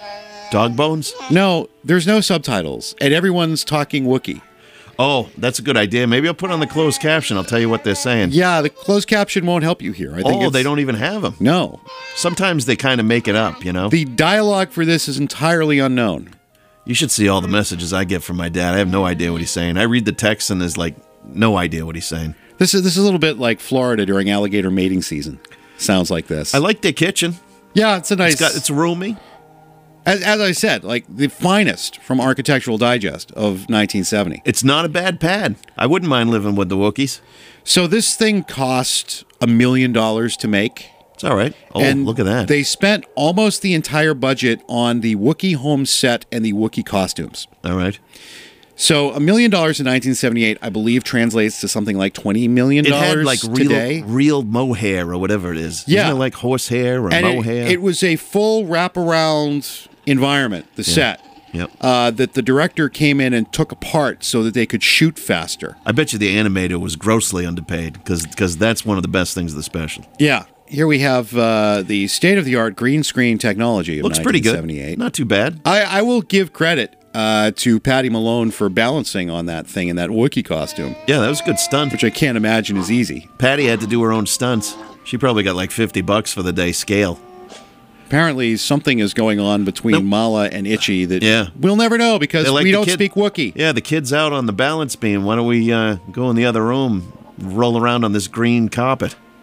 Dog bones? No, there's no subtitles, and everyone's talking Wookiee. Oh, that's a good idea. Maybe I'll put on the closed caption. I'll tell you what they're saying. Yeah, the closed caption won't help you here. I think Oh, it's- they don't even have them. No. Sometimes they kind of make it up, you know? The dialogue for this is entirely unknown. You should see all the messages I get from my dad. I have no idea what he's saying. I read the text and there's like no idea what he's saying. This is this is a little bit like Florida during alligator mating season. Sounds like this. I like their kitchen. Yeah, it's a nice. It's got it's roomy. As, as I said, like the finest from Architectural Digest of nineteen seventy. It's not a bad pad. I wouldn't mind living with the Wookiees. So this thing cost a million dollars to make. It's all right. Oh, and look at that. They spent almost the entire budget on the Wookiee home set and the Wookiee costumes. All right. So a million dollars in nineteen seventy-eight, I believe, translates to something like twenty million It dollars had like real, today. real mohair or whatever it is. Yeah. Isn't it like horsehair or And it, mohair? it was a full wraparound environment, the Yeah. set, Yep. uh, that the director came in and took apart so that they could shoot faster. I bet you the animator was grossly underpaid because that's one of the best things of the special. Yeah. Here we have uh, the state-of-the-art green screen technology of Looks pretty good. nineteen seventy-eight. Not too bad. I, I will give credit uh, to Patty Malone for balancing on that thing in that Wookiee costume. Yeah, that was a good stunt. Which I can't imagine is easy. Patty had to do her own stunts. She probably got like fifty bucks for the day scale. Apparently, something is going on between Nope. Mala and Itchy that Yeah. we'll never know because They're like we the don't kid- speak Wookiee. Yeah, the kid's out on the balance beam. Why don't we uh, go in the other room, roll around on this green carpet?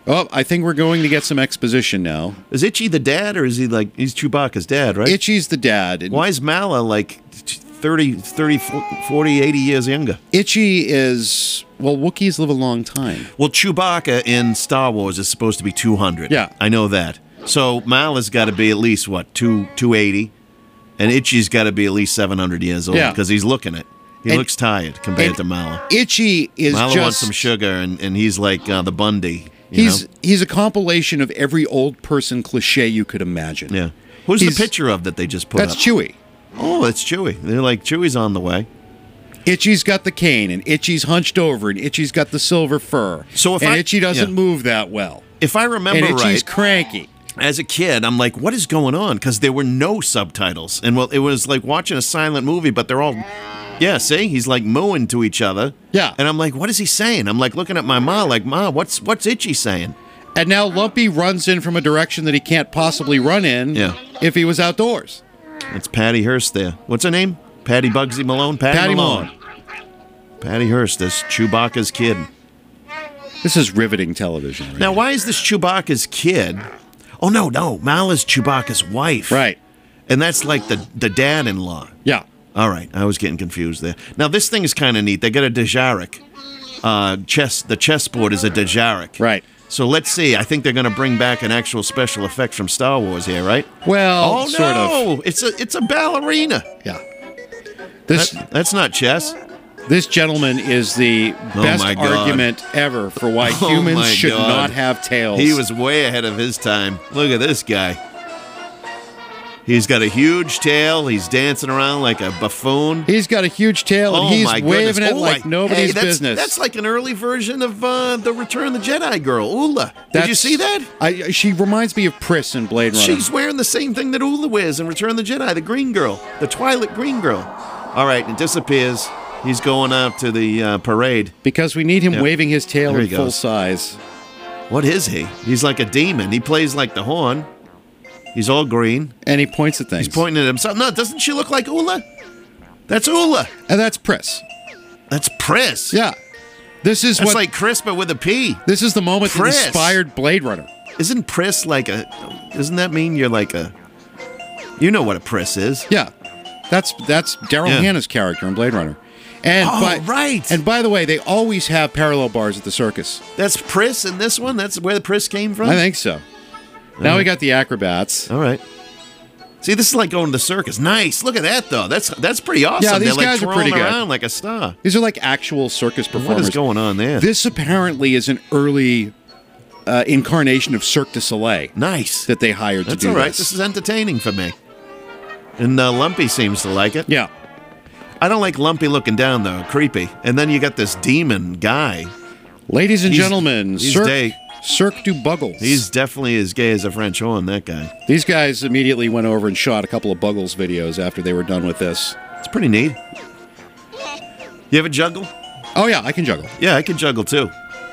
Oh, I think we're going to get some exposition now. Is Itchy the dad, or is he like, he's Chewbacca's dad, right? Itchy's the dad. and Why is Mala like thirty, thirty, forty, eighty years younger? Itchy is, well, Wookiees live a long time. Well, Chewbacca in Star Wars is supposed to be two hundred. Yeah. I know that. So Mala's got to be at least, what, two, two eighty? And Itchy's got to be at least seven hundred years old, Yeah. because he's looking it. He And- looks tired compared and to Mala. Itchy is Mala just... wants some sugar, and, and he's like uh, the Bundy. You He's know? he's a compilation of every old person cliche you could imagine. Yeah. Who's He's- the picture of that they just put That's up? Chewie. Oh, it's Chewie. They're like, Chewie's on the way. Itchy's got the cane, and Itchy's hunched over, and Itchy's got the silver fur. So if and I- Itchy doesn't yeah. move that well. If I remember and Itchy's right, cranky. as a kid, I'm like, what is going on? Because there were no subtitles. And well, it was like watching a silent movie, but they're all, yeah, see? He's like mooing to each other. Yeah. And I'm like, what is he saying? I'm like looking at my ma, like, Ma, what's what's Itchy saying? And now Lumpy runs in from a direction that he can't possibly run in Yeah. if he was outdoors. It's Patty Hearst there. What's her name? Patty Bugsy Malone? Patty, Patty Malone. Patty Hearst, this Chewbacca's kid. This is riveting television. Right? Now, why is this Chewbacca's kid? Oh, no, no. Mala's Chewbacca's wife. Right. And that's like the, the dad-in-law. Yeah. All right, I was getting confused there. Now, this thing is kind of neat. They got a Dejarik. Uh, chess. The chessboard is a Dejarik. Right. So let's see. I think they're going to bring back an actual special effect from Star Wars here, right? Well, oh, sort no. of. It's a, it's a ballerina. Yeah. This That- that's not chess. this gentleman is the Oh, best my God. argument ever for why Oh, humans my should God. not have tails. He was way ahead of his time. Look at this guy. He's got a huge tail. He's dancing around like a buffoon. He's got a huge tail, and Oh, he's my waving goodness. it Oh, like I- nobody's hey, that's, business. That's like an early version of uh, the Return of the Jedi girl, Ula. Did you That's- see that? I, she reminds me of Pris in Blade Runner. She's wearing the same thing that Ula wears in Return of the Jedi, the green girl, the Twilight green girl. All right, it disappears. He's going out to the uh, parade. Because we need him Yep. waving his tail There in he full goes. size. What is he? He's like a demon. He plays like the horn. He's all green. And he points at things. He's pointing at himself. No, doesn't she look like Ula? That's Ula. And that's Pris. That's Pris. Yeah. This is That's what like Chris, but with a P. this is the moment Pris. that inspired Blade Runner. Isn't Pris like a... Doesn't that mean you're like a... You know what a Pris is. Yeah. That's that's Daryl Yeah. Hannah's character in Blade Runner. And Oh, by, right. And by the way, they always have parallel bars at the circus. That's Pris in this one? That's where the Pris came from? I think so. Now we got the acrobats. All right. See, this is like going to the circus. Nice. Look at that, though. That's that's pretty awesome. Yeah, these They're like guys are twirling pretty good. around like a star. These are like actual circus performers. What is going on there? This apparently is an early uh, incarnation of Cirque du Soleil. Nice. That they hired That's to do all right. this. This is entertaining for me. And uh, Lumpy seems to like it. Yeah. I don't like Lumpy looking down, though. Creepy. And then you got this demon guy. Ladies and He's- gentlemen, he's Cirque, day- Cirque du Buggles. He's definitely as gay as a French horn, that guy. These guys immediately went over and shot a couple of Buggles videos after they were done with this. It's pretty neat. You ever juggle? Oh, yeah, I can juggle. Yeah, I can juggle, too.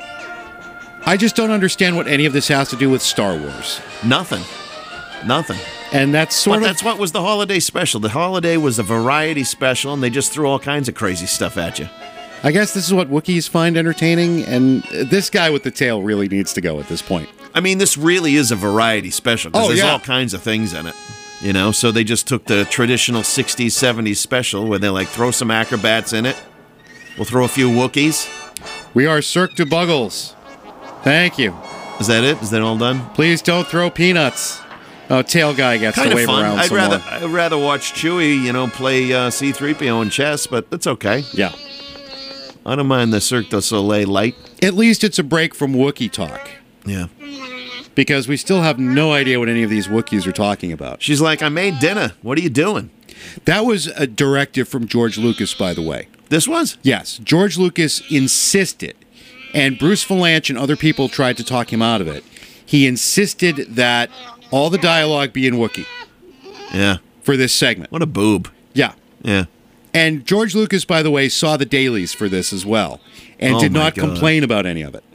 I just don't understand what any of this has to do with Star Wars. Nothing. Nothing. And that's sort But of... that's what was the holiday special. The holiday was a variety special, and they just threw all kinds of crazy stuff at you. I guess this is what Wookiees find entertaining, and this guy with the tail really needs to go at this point. I mean, this really is a variety special because Oh, there's yeah. all kinds of things in it. You know, so they just took the traditional sixties, seventies special where they like throw some acrobats in it. We'll throw a few Wookiees. We are Cirque du Buggles. Thank you. Is that it? Is that all done? Please don't throw peanuts. Oh, tail guy gets Kind to of wave fun. around I'd some rather more. I'd rather watch Chewie, you know, play uh, C three P O in chess, but that's okay. Yeah. I don't mind the Cirque du Soleil light. At least it's a break from Wookiee talk. Yeah. Because we still have no idea what any of these Wookiees are talking about. She's like, I made dinner. What are you doing? That was a directive from George Lucas, by the way. This was? Yes. George Lucas insisted, and Bruce Valanche and other people tried to talk him out of it. He insisted that all the dialogue be in Wookiee Yeah. for this segment. What a boob. Yeah. Yeah. And George Lucas, by the way, saw the dailies for this as well and Oh did my not God. complain about any of it.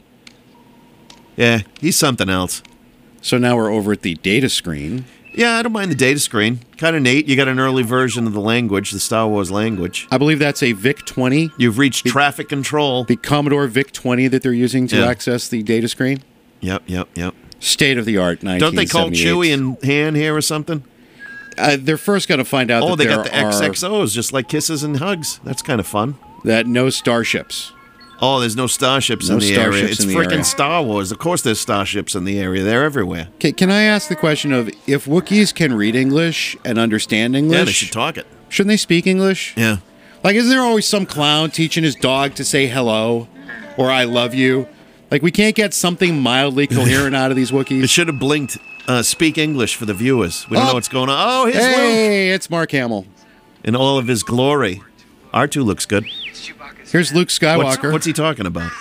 Yeah, he's something else. So now we're over at the data screen. Yeah, I don't mind the data screen. Kind of neat. You got an early version of the language, the Star Wars language. I believe that's a V I C twenty. You've reached traffic control. The Commodore V I C twenty that they're using to Yeah. access the data screen. Yep, yep, yep. State of the art. Don't they call Chewie and Han here or something? Uh, they're first going to find out. Oh, that they there got the are, X X Os, just like kisses and hugs. That's kind of fun. That no starships. Oh, there's no starships No in the starships area. It's in the freaking area. Star Wars. Of course, there's starships in the area. They're everywhere. Can, can I ask the question of if Wookiees can read English and understand English? Yeah, they should talk it. Shouldn't they speak English? Yeah. Like, isn't there always some clown teaching his dog to say hello or I love you? Like, we can't get something mildly coherent out of these Wookiees? It should have blinked, uh, speak English for the viewers. We don't Oh. know what's going on. Oh, here's Luke. Hey, it's Mark Hamill. In all of his glory. R two looks good. Here's Luke Skywalker. What's, what's he talking about?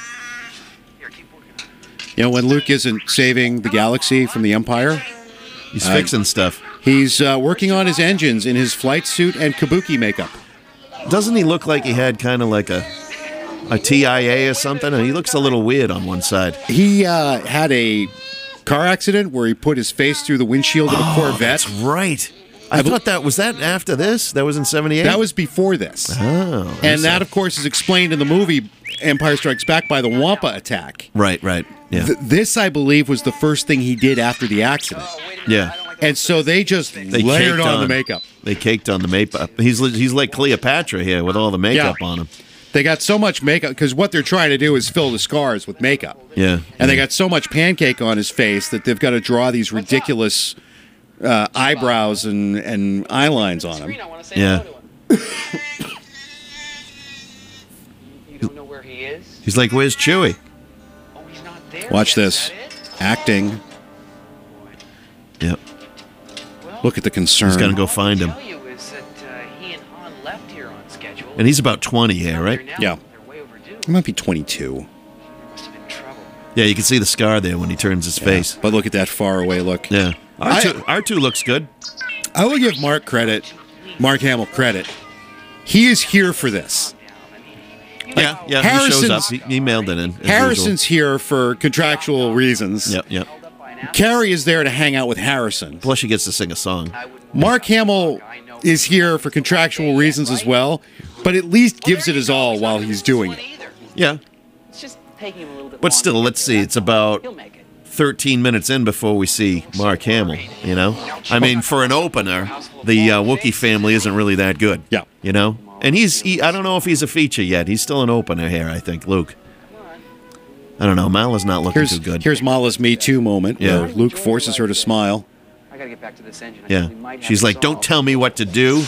You know, when Luke isn't saving the galaxy from the Empire, He's uh, fixing stuff. He's uh, working on his engines in his flight suit and kabuki makeup. Doesn't he look like he had kind of like a a T I A or something? He looks a little weird on one side. He uh, had a car accident where he put his face through the windshield of a Oh, Corvette. that's right. I, thought that was that after this. That was in seventy-eight. That was before this. Oh, and that, of course, is explained in the movie Empire Strikes Back by the Wampa attack. Right, right. Yeah. Th- this, I believe, was the first thing he did after the accident. Yeah. And so they just They layered caked on, the makeup. They caked on the makeup. He's li- he's like Cleopatra here with all the makeup Yeah. on him. They got so much makeup because what they're trying to do is fill the scars with makeup. Yeah. And they got so much pancake on his face that they've got to draw these ridiculous uh, eyebrows and, and eye lines on him. Yeah. You don't know where he is? He's like, where's Chewie? Watch this. Acting. Yep. Look at the concern. He's got to go find him. And he's about twenty here, right? Yeah. He might be twenty-two. Yeah, you can see the scar there when he turns his face. But look at that far away look. Yeah. R two, R two looks good. I will give Mark credit, Mark Hamill credit. He is here for this. Yeah, yeah. He shows up. He, he mailed it in. as Harrison's here for contractual reasons. usual. Yep, yep. Carrie is there to hang out with Harrison. Plus, she gets to sing a song. Mark Hamill is here for contractual reasons as well, but at least gives it his all while he's doing it. Yeah. But still, let's see. It's about thirteen minutes in before we see Mark Hamill, you know? I mean, for an opener, the uh, Wookiee family isn't really that good. Yeah. You know? And he's, he, I don't know if he's a feature yet. He's still an opener here, I think, Luke. I don't know. Mala's not looking Here's, too good. here's Mala's Me Too moment Yeah. where Luke forces her to smile. I gotta get back to this engine. Yeah. She's like, don't tell me what to do.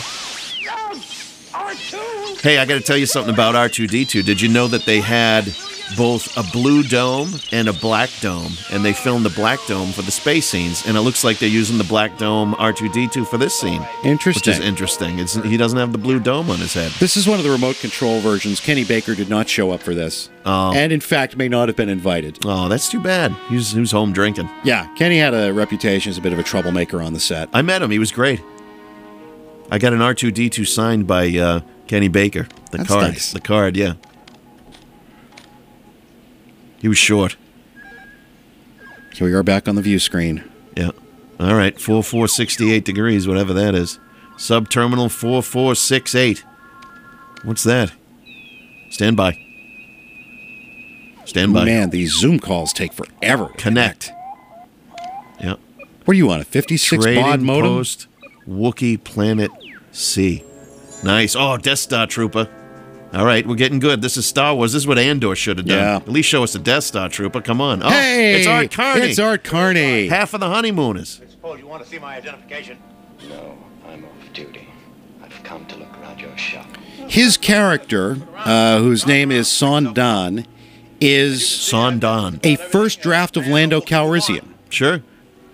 Hey, I got to tell you something about R two D two. Did you know that they had both a blue dome and a black dome? And they filmed the black dome for the space scenes. And it looks like they're using the black dome R two D two for this scene. Interesting. Which is interesting. It's, he doesn't have the blue dome on his head. This is one of the remote control versions. Kenny Baker did not show up for this. Oh. And in fact, may not have been invited. Oh, that's too bad. He was, he was home drinking. Yeah, Kenny had a reputation as a bit of a troublemaker on the set. I met him. He was great. I got an R two D two signed by uh, Kenny Baker. The That's card. nice. The card, yeah. He was short. Here we are back on the view screen. Yeah. All right. four four sixty-eight degrees, whatever that is. Subterminal four four six eight. What's that? Stand by. Stand by. Man, these Zoom calls take forever. to Connect. Yeah. What do you want, a fifty-six baud Trading modem? Post Wookiee Planet C. Nice. Oh, Death Star Trooper. All right, we're getting good. This is Star Wars. This is what Andor should have done. Yeah. At least show us a Death Star Trooper. Come on. Oh, Hey, it's Art Carney. it's Art Carney. Half of the honeymooners. Suppose you want to see my identification? No, I'm off duty. I've come to look around your shop. His character, uh, whose name is Sondan, is Sondan, a first draft of Lando Calrissian. Sure.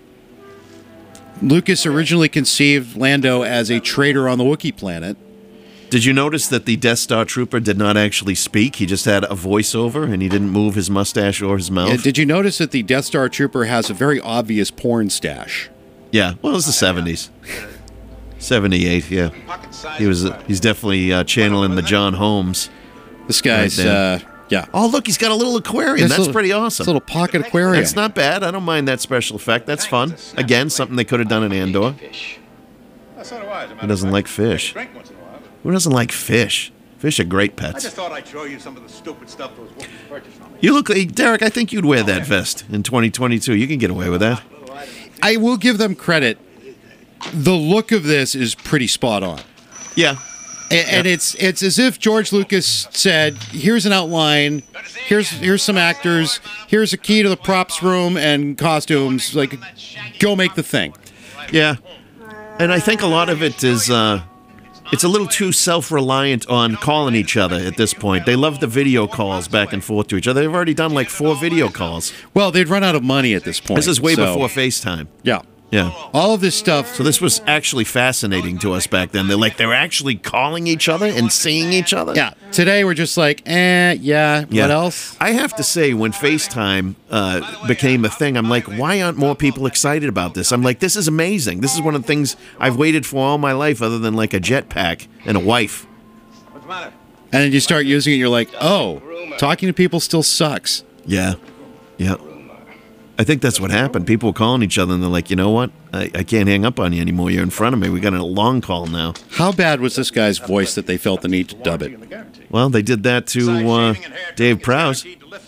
Lucas originally conceived Lando as a traitor on the Wookiee planet. Did you notice that the Death Star Trooper did not actually speak? He just had a voiceover, and he didn't move his mustache or his mouth. Uh, did you notice that the Death Star Trooper has a very obvious porn stash? Yeah, well, it was the seventies. seventy-eight, yeah. He was. Uh, he's definitely uh, channeling the John Holmes. This guy's, right there. uh, yeah. Oh, look, he's got a little aquarium. This That's little- pretty awesome. this little pocket aquarium. That's not bad. I don't mind that special effect. That's fun. Again, something they could have done in Andor. Who doesn't like fish? Who doesn't like fish? Fish are great I pets. just thought I'd show you some of the stupid stuff those women purchased from me. You look like Derek. I think you'd wear that vest in twenty twenty-two. You can get away with that. I will give them credit. The look of this is pretty spot on. Yeah. And, and it's it's as if George Lucas said, "Here's an outline. Here's here's some actors. Here's a key to the props room and costumes. Like, go make the thing." Yeah. And I think a lot of it is, uh, it's a little too self-reliant on calling each other at this point. They love the video calls back and forth to each other. They've already done like four video calls. Well, they'd run out of money at this point. This is way so- before FaceTime. Yeah. Yeah. All of this stuff. So this was actually fascinating to us back then. They're like, they're actually calling each other and seeing each other? Yeah. Today we're just like, eh, yeah, Yeah. what else? I have to say, when FaceTime uh, became a thing, I'm like, why aren't more people excited about this? I'm like, this is amazing. This is one of the things I've waited for all my life, other than like a jetpack and a wife. What's the matter? And then you start using it, you're like, oh, talking to people still sucks. Yeah. Yeah. I think that's what happened. People were calling each other, and they're like, you know what? I, I can't hang up on you anymore. You're in front of me. We got a long call now. How bad was this guy's voice that they felt the need to dub it? Well, they did that to uh, Dave Prowse.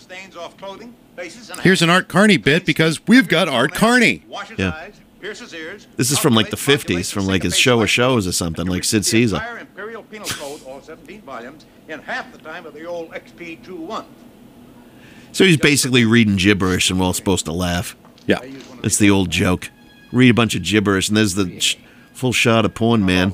Here's an Art Carney bit because we've got Art Carney. Yeah. This is from like the fifties, from like his show of shows or something, like Sid Caesar. Imperial Penal Code, all seventeen volumes, in half the time of the old X P twenty-one. So he's basically reading gibberish, and we're all supposed to laugh. Yeah. It's the old joke. Read a bunch of gibberish, and there's the sh- full shot of Porn Man.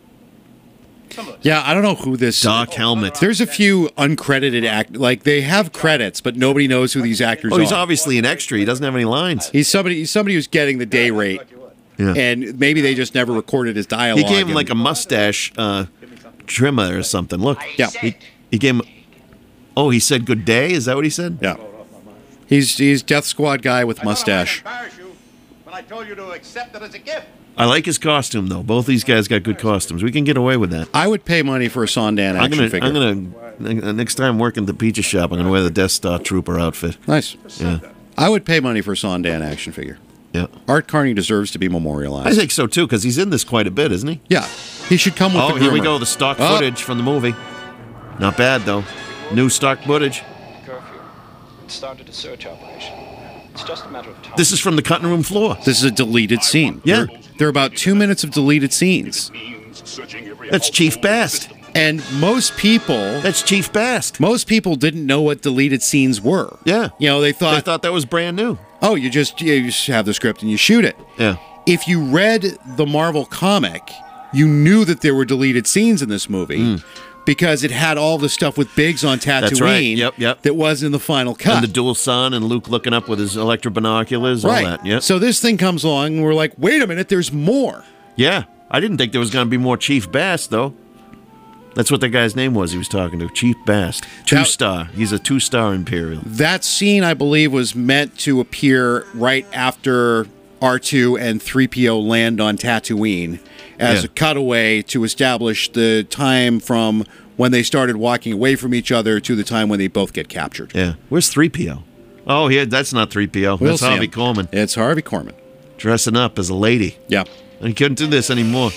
Yeah, I don't know who this... Dark helmet. There's a few uncredited act... Like, they have credits, but nobody knows who these actors Oh, he's are. obviously an extra. He doesn't have any lines. He's somebody He's somebody who's getting the day rate, Yeah. and maybe they just never recorded his He dialogue. gave him and- like a mustache uh, trimmer or something. Look. Yeah. He, he gave him... Oh, he said good day? Is that what he said? Yeah. He's he's Death Squad guy with mustache. When I told you to accept it as a gift. I like his costume, though. Both these guys got good costumes. We can get away with that. I would pay money for a Sondan action I'm gonna, figure. I'm gonna next time I'm working at the pizza shop, I'm gonna wear the Death Star Trooper outfit. Nice. Yeah, I would pay money for a Sondan action figure. yeah. Art Carney deserves to be memorialized. I think so too, because he's in this quite a bit, isn't he? Yeah. He should come with Oh, the here we groomer. go. The stock Oh. footage from the movie. Not bad though. New stock footage. Curfew. It started a search operation. It's just a matter of time. This is from the cutting room floor. This is a deleted scene. Yeah. There, there are about two minutes of deleted scenes. That's Chief Bast. And most people... That's Chief Bast. Most people didn't know what deleted scenes were. Yeah. You know, they thought... They thought that was brand new. Oh, you just, you just have the script and you shoot it. Yeah. If you read the Marvel comic, you knew that there were deleted scenes in this movie. Mm. Because it had all the stuff with Biggs on Tatooine That's right. Yep, yep. that was in the final cut. And the dual sun and Luke looking up with his electro binoculars, all right. that. Yep. So this thing comes along and we're like, wait a minute, there's more. Yeah. I didn't think there was going to be more Chief Bast, though. That's what the guy's name was he was talking to. Chief Bast. Two-star. He's a two-star Imperial. That scene, I believe, was meant to appear right after R two and three P O land on Tatooine as Yeah. a cutaway to establish the time from when they started walking away from each other to the time when they both get captured. Yeah. Where's three P O? Oh, yeah, that's not three P O. We'll That's see Harvey him. Korman. It's Harvey Korman. Dressing up as a lady. Yeah. And he couldn't do this anymore.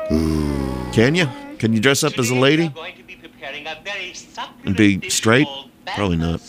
Can you? Can you dress up as a lady? And be straight? Probably not.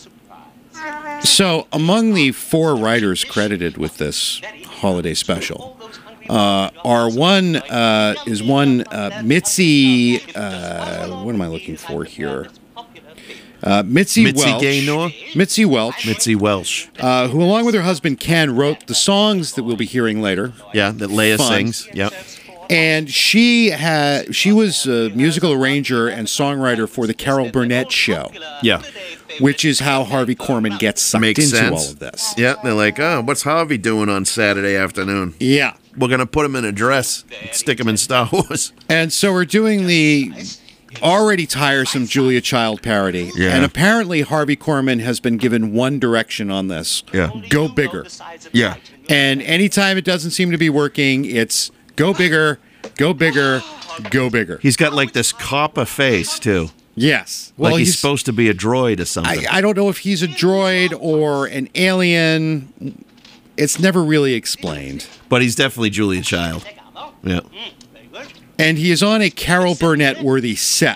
So, among the four writers credited with this holiday special, uh, are one uh, is one uh, Mitzi. Uh, what am I looking for here? Uh, Mitzi, Mitzi Welch. Gaynor? Mitzi Welch. Mitzi Welsh. Uh, who, along with her husband Ken, wrote the songs that we'll be hearing later. Yeah, that Leia Fun. sings. Yep. And she had she was a musical arranger and songwriter for the Carol Burnett Show. Yeah. Which is how Harvey Korman gets sucked Makes into sense. all of this. Yeah, they're like, oh, what's Harvey doing on Saturday afternoon? Yeah. We're going to put him in a dress, stick him in Star Wars. And so we're doing the already tiresome Julia Child parody. Yeah. And apparently Harvey Korman has been given one direction on this. Yeah. Go bigger. Yeah. And anytime it doesn't seem to be working, it's go bigger, go bigger, go bigger. He's got like this copper face, too. Yes. Like he's, supposed to be a droid or something. I, I don't know if he's a droid or an alien. It's never really explained. But he's definitely Julia Child. Yeah. And he is on a Carol Burnett-worthy set.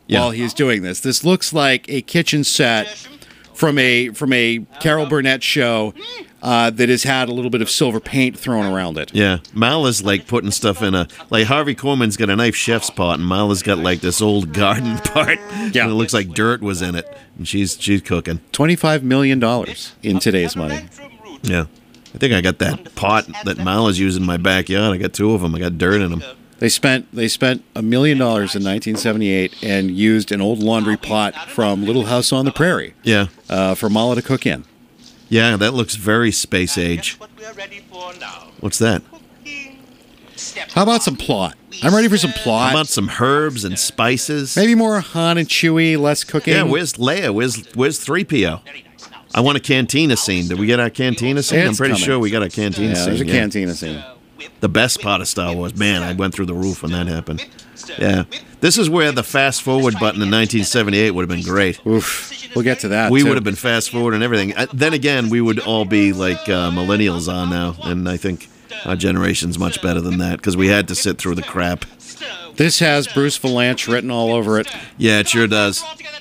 Yeah. while he's doing this. This looks like a kitchen set from a from a Carol Burnett show uh, that has had a little bit of silver paint thrown around it. Yeah, Mala's like putting stuff in a like Harvey Korman's got a nice chef's pot, and Mala's got like this old garden part. Yeah, and it looks like dirt was in it, and she's she's cooking. Twenty-five million dollars in today's money. Yeah, I think I got that pot that Mala's using in my backyard. I got two of them. I got dirt in them. They spent they spent a million dollars in nineteen seventy-eight and used an old laundry pot from Little House on the Prairie. Yeah, uh, for Mala to cook in. Yeah, that looks very space age. What's that? How about some plot? I'm ready for some plot. How about some herbs and spices? Maybe more Han and Chewie, less cooking. Yeah, where's Leia? Where's where's three P O? I want a cantina scene. Did we get our cantina scene? It's I'm pretty coming. sure we got a cantina Yeah, scene. there's a yeah. cantina scene. The best part of Star Wars. Man, I went through the roof when that happened. Yeah. This is where the fast forward button in nineteen seventy-eight would have been great. Oof. We'll get to that. We too. would have been fast forward and everything. Uh, then again, we would all be like uh, millennials on now, and I think our generation's much better than that because we had to sit through the crap. This has Bruce Valanche written all over it. Yeah, it sure does.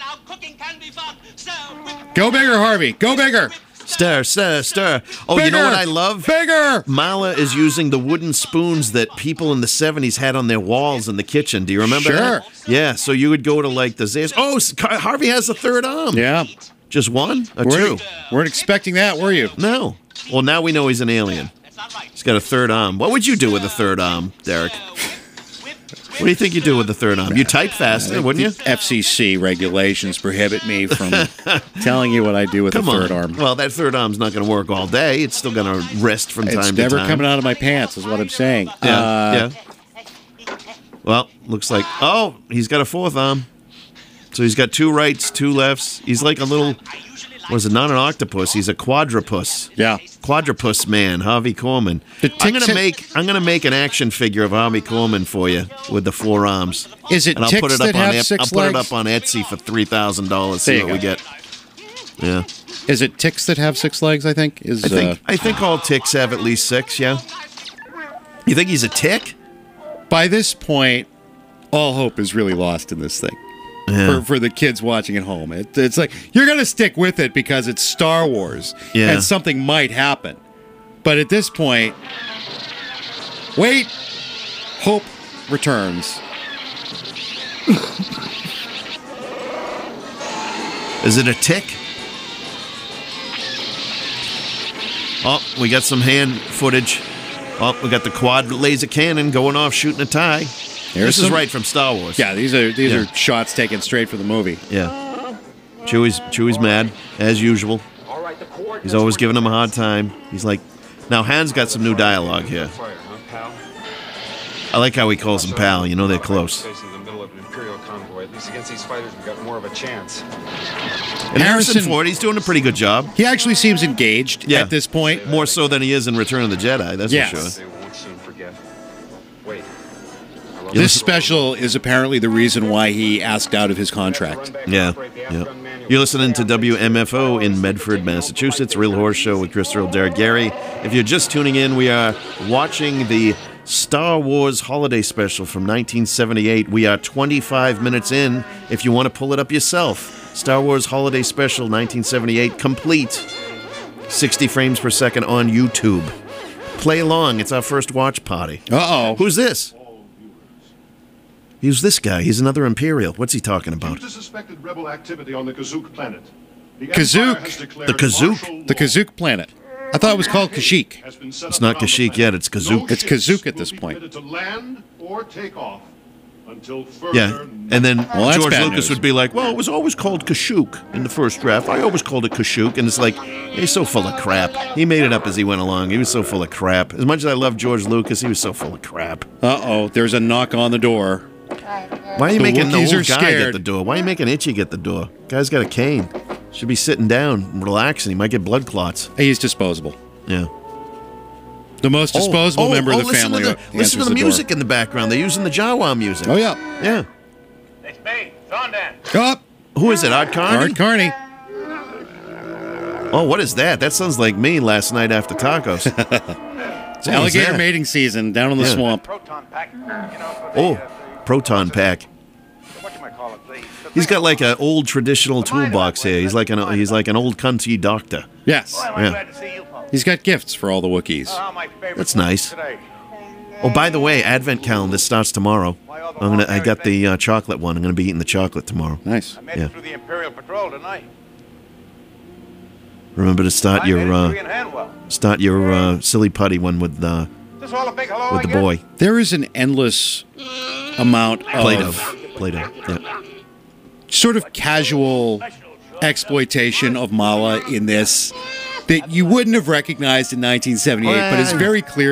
Go bigger, Harvey. Go bigger. Stir, stir, stir. Oh, you know Bigger! what I love? Bigger! Mala is using the wooden spoons that people in the seventies had on their walls in the kitchen. Do you remember Sure. that? Yeah, so you would go to like the Zayas. Oh, S- Car- Harvey has a third arm. Yeah. Just one or Weren't- two? Weren't expecting that, were you? No. Well, now we know he's an alien. He's got a third arm. What would you do with a third arm, Derek? What do you think you do with the third arm? You type faster, wouldn't you? The F C C regulations prohibit me from telling you what I do with Come the third on. arm. Well, that third arm's not going to work all day. It's still going to rest from time It's to never time. coming out of my pants, is what I'm saying. Yeah, Uh, yeah. Well, looks like... Oh, he's got a fourth arm. So he's got two rights, two lefts. He's like a little... What is it? Not an octopus. He's a quadrupus. Yeah. Quadrupus man, Harvey Korman. I'm gonna make I'm gonna make an action figure of Harvey Korman for you with the four arms. Is it and I'll ticks put it that up on have Ep- six I'll put it legs? up on Etsy for three thousand dollars. There See you what we go. get. Yeah. Is it ticks that have six legs, I think? Is I think uh, I think all ticks have at least six, yeah. You think he's a tick? By this point, all hope is really lost in this thing. Yeah. For, for the kids watching at home. It, it's like, you're going to stick with it because it's Star Wars. Yeah. And something might happen. But at this point, wait, hope returns. Is it a tick? Oh, we got some hand footage. Oh, we got the quad laser cannon going off, shooting a tie. Here's this is some- right from Star Wars. Yeah, these are these Yeah. are shots taken straight from the movie. Yeah. Chewie's Chewie's mad, as usual. He's always giving him a hard time. He's like, now Han's got some new dialogue here. I like how he calls him pal. You know they're close. Facing the middle of an Imperial convoy. At least against these fighters, we've got more of a chance. And Harrison Ford, he's doing a pretty good job. He actually seems engaged Yeah. at this point. More so than he is in Return of the Jedi, that's Yes. for sure. They won't soon forget. Wait. This special is apparently the reason why he asked out of his contract. Yeah, yeah. You're listening to W M F O in Medford, Massachusetts, Real Horse Show with Chris Earl, Derek Gary. If you're just tuning in, we are watching the Star Wars Holiday Special from nineteen seventy-eight. We are twenty-five minutes in. If you want to pull it up yourself, Star Wars Holiday Special nineteen seventy-eight, complete. sixty frames per second on YouTube. Play along. It's our first watch party. Uh-oh. Who's this? Who's this guy? He's another Imperial. What's he talking about? Due to suspected rebel activity on the Kazook planet. The Kazook. Empire has declared The Kazook? martial The Kazook planet. I thought it was called Kashyyyk. has been set It's up not around the Kashyyyk planet. yet. It's No Kazook. It's ships Kazook at will this be point. permitted to land or take off until further. Yeah, and then Well, that's George bad Lucas news. would be like, well, it was always called Kashyyyk in the first draft. I always called it Kashyyyk. And it's like, he's so full of crap. He made it up as he went along. He was so full of crap. As much as I love George Lucas, he was so full of crap. Uh-oh, there's a knock on the door. Why are you The making the Wookiees old are guy scared. get the door? Why are you making Itchy get the door? Guy's got a cane. Should be sitting down and relaxing. He might get blood clots. He's disposable. Yeah. The most disposable Oh, oh, member oh, of the listen family. To the, answers listen to the, door. music in the background. They're using the Jawa music. Oh, yeah. Yeah. It's me, Sondan. Up. Who is it? Art Carney? Art Carney. Oh, what is that? That sounds like me last night after tacos. It's alligator mating season down in the Yeah. swamp. Proton pack. You know, for the, Oh, uh, proton pack. what you might call it, the he's got like an old traditional toolbox here. He's like an he's like an old country doctor. Yes. Yeah. He's got gifts for all the Wookiees. That's nice. Oh, by the way, Advent calendar starts tomorrow. I'm gonna. I got the uh, chocolate one. I'm gonna be eating the chocolate tomorrow. Nice. I made Yeah. it through the Imperial Patrol tonight. Remember to start I your made it uh, through in Hanwell. start your uh, silly putty one with uh, Is this all a big hello with the again? boy. There is an endless amount of Play-Doh. Play-Doh. Yeah. sort of casual exploitation of Mala in this that you wouldn't have recognized in nineteen seventy-eight, but it's very clear